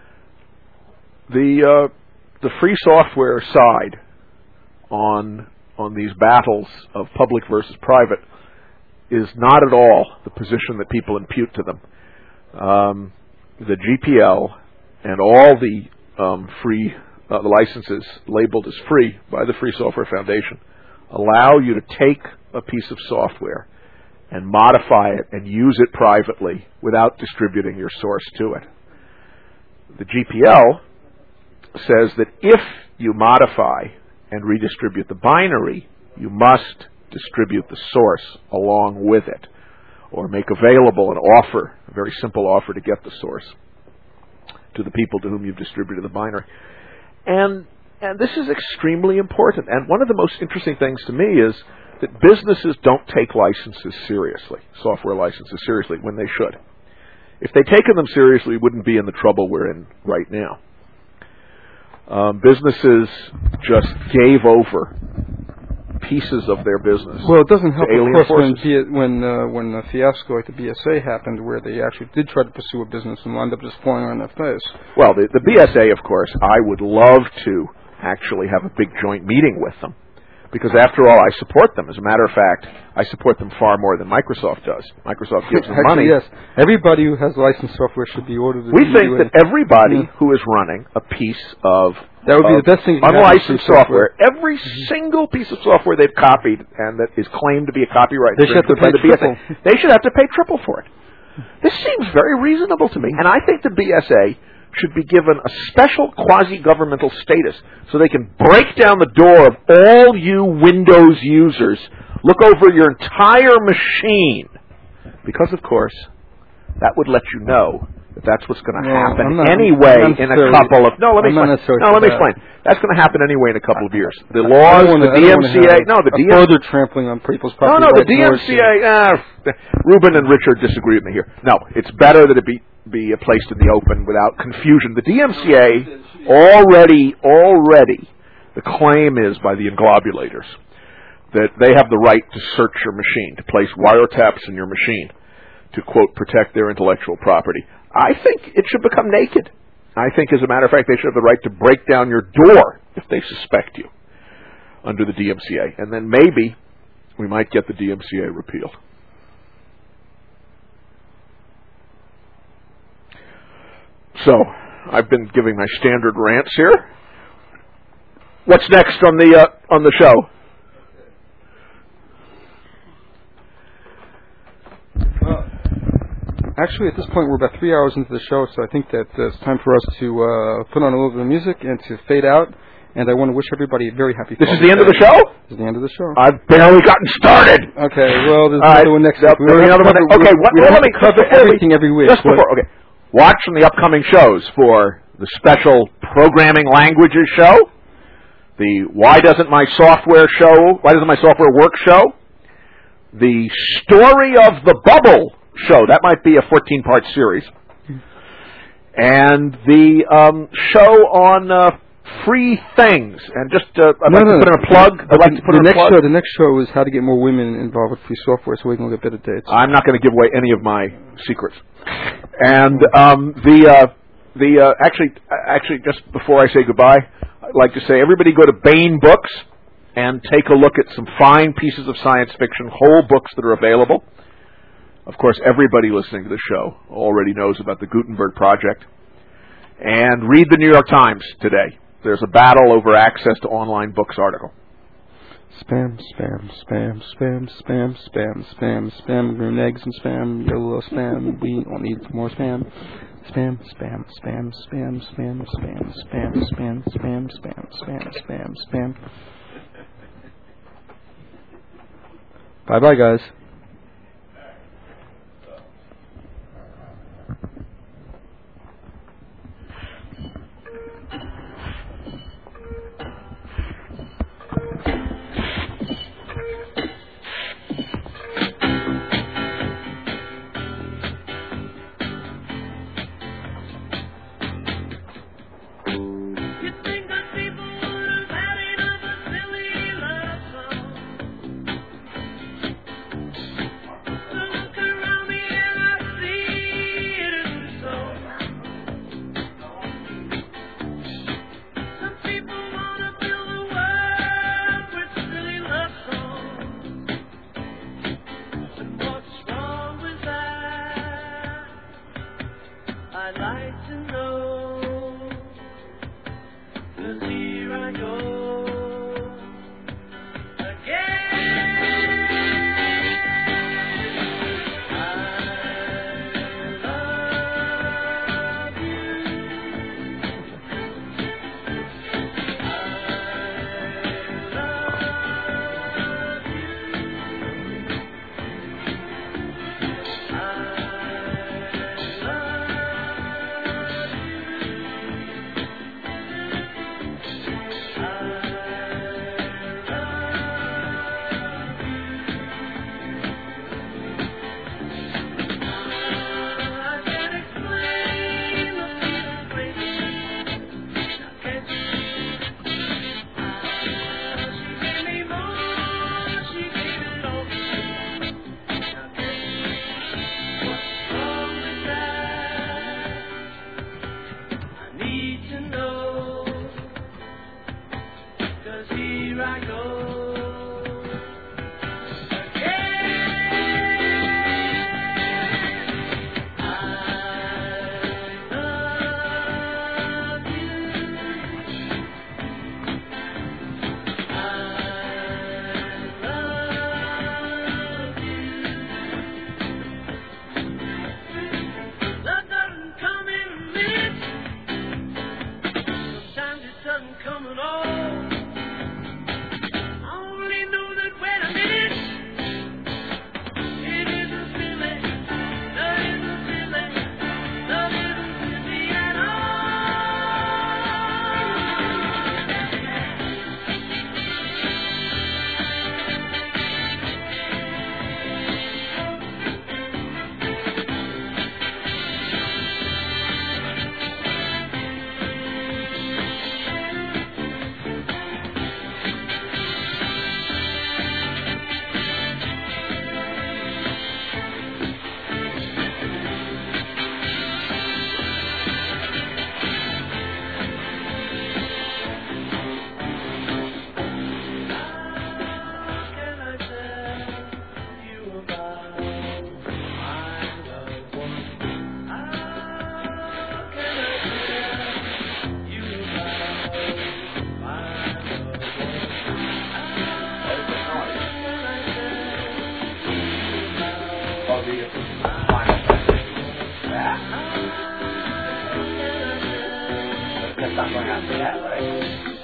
S3: The free software side on these battles of public versus private is not at all the position that people impute to them. The GPL and all the free the licenses labeled as free by the Free Software Foundation allow you to take a piece of software and modify it and use it privately without distributing your source to it. The GPL says that if you modify and redistribute the binary, you must distribute the source along with it, or make available an offer, a very simple offer to get the source to the people to whom you've distributed the binary. And this is extremely important. And one of the most interesting things to me is that businesses don't take licenses seriously, software licenses seriously, when they should. If they'd taken them seriously, we wouldn't be in the trouble we're in right now. Businesses just gave over pieces of their business.
S1: Well, it doesn't help,
S3: alien
S1: of course,
S3: forces.
S1: when the fiasco at the BSA happened, where they actually did try to pursue a business and wound up just falling on their face.
S3: Well, the BSA, of course, I would love to actually have a big joint meeting with them, because after all, I support them. As a matter of fact, I support them far more than Microsoft does. Microsoft gives them money.
S1: Yes. Everybody who has licensed software should be ordered to
S3: We think that everybody who is running a piece of
S1: that would be the best thing
S3: unlicensed software, every single piece of software they've copied and that is claimed to be a copyright infringement by the BSA, they should have to pay triple for it. This seems very reasonable to me, and I think the BSA should be given a special quasi-governmental status so they can break down the door of all you Windows users, look over your entire machine, because, of course, that would let you know that that's what's going to happen anyway in a couple of... No, let me explain. That's going to happen anyway in a couple of years. The laws, the DMCA...
S1: Further trampling on people's property
S3: rights. The DMCA... Ruben and Richard disagree with me here. No, it's better that it be placed in the open without confusion. The DMCA already, the claim is by the inglobulators that they have the right to search your machine, to place wiretaps in your machine, to, quote, protect their intellectual property. I think it should become naked. I think, as a matter of fact, they should have the right to break down your door if they suspect you under the DMCA. And then maybe we might get the DMCA repealed. So, I've been giving my standard rants here. What's next on the show?
S1: Actually, at this point, we're about 3 hours into the show, so I think that it's time for us to put on a little bit of music and to fade out. And I want to wish everybody a very happy
S3: This is the end of the show?
S1: This is the end of the show.
S3: I've barely gotten started.
S1: Okay, well, there's another one next week.
S3: Let me
S1: cover everything every week.
S3: Just before, okay. Watch from the upcoming shows for the special Programming Languages show, the Why Doesn't My Software Work show, the Story of the Bubble show. That might be a 14-part series. And the show on free things. And just, I'd like to put in a plug.
S1: The next show is how to get more women involved with free software so we can get better dates.
S3: I'm not going to give away any of my secrets. And actually, just before I say goodbye, I'd like to say everybody go to Baen Books and take a look at some fine pieces of science fiction, whole books that are available. Of course, everybody listening to the show already knows about the Gutenberg Project. And read the New York Times today. There's a battle over access to online books article.
S1: Spam, spam, spam, spam, spam, spam, spam, spam, green eggs and spam, yellow spam, we don't need more spam. Spam, spam, spam, spam, spam, spam, spam, spam, spam, spam, spam, spam, spam. Bye-bye, guys.
S4: That's not going after that, right?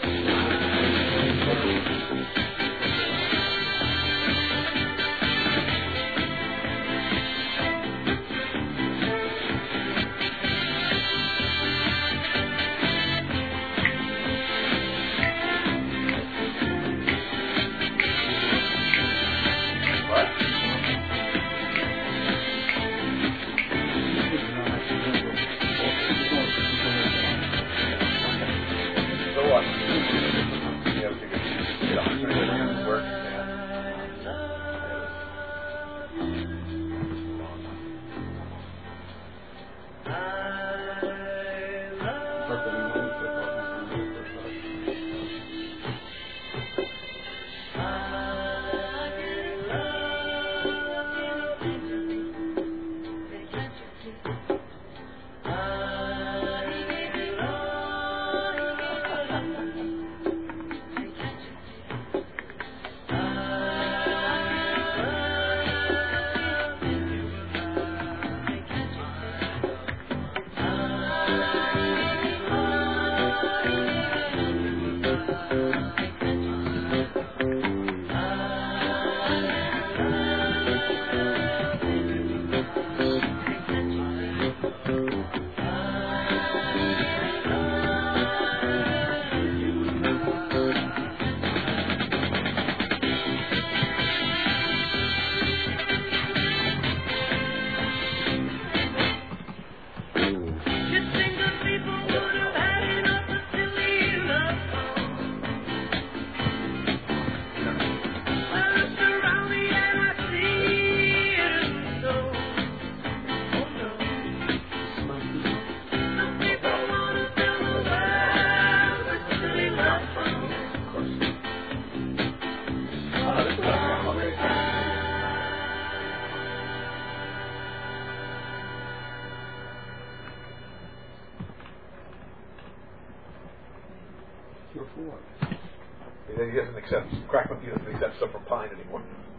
S3: He doesn't accept Crackman. He doesn't accept stuff from Pine anymore.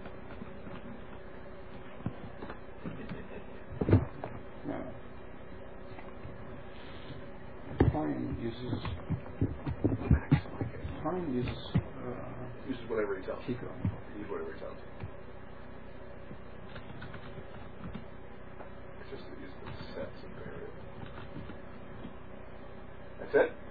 S1: Pine uses
S3: whatever he tells.
S1: Chico.
S3: He uses whatever he tells. It's just that he uses the sets and variables. That's it.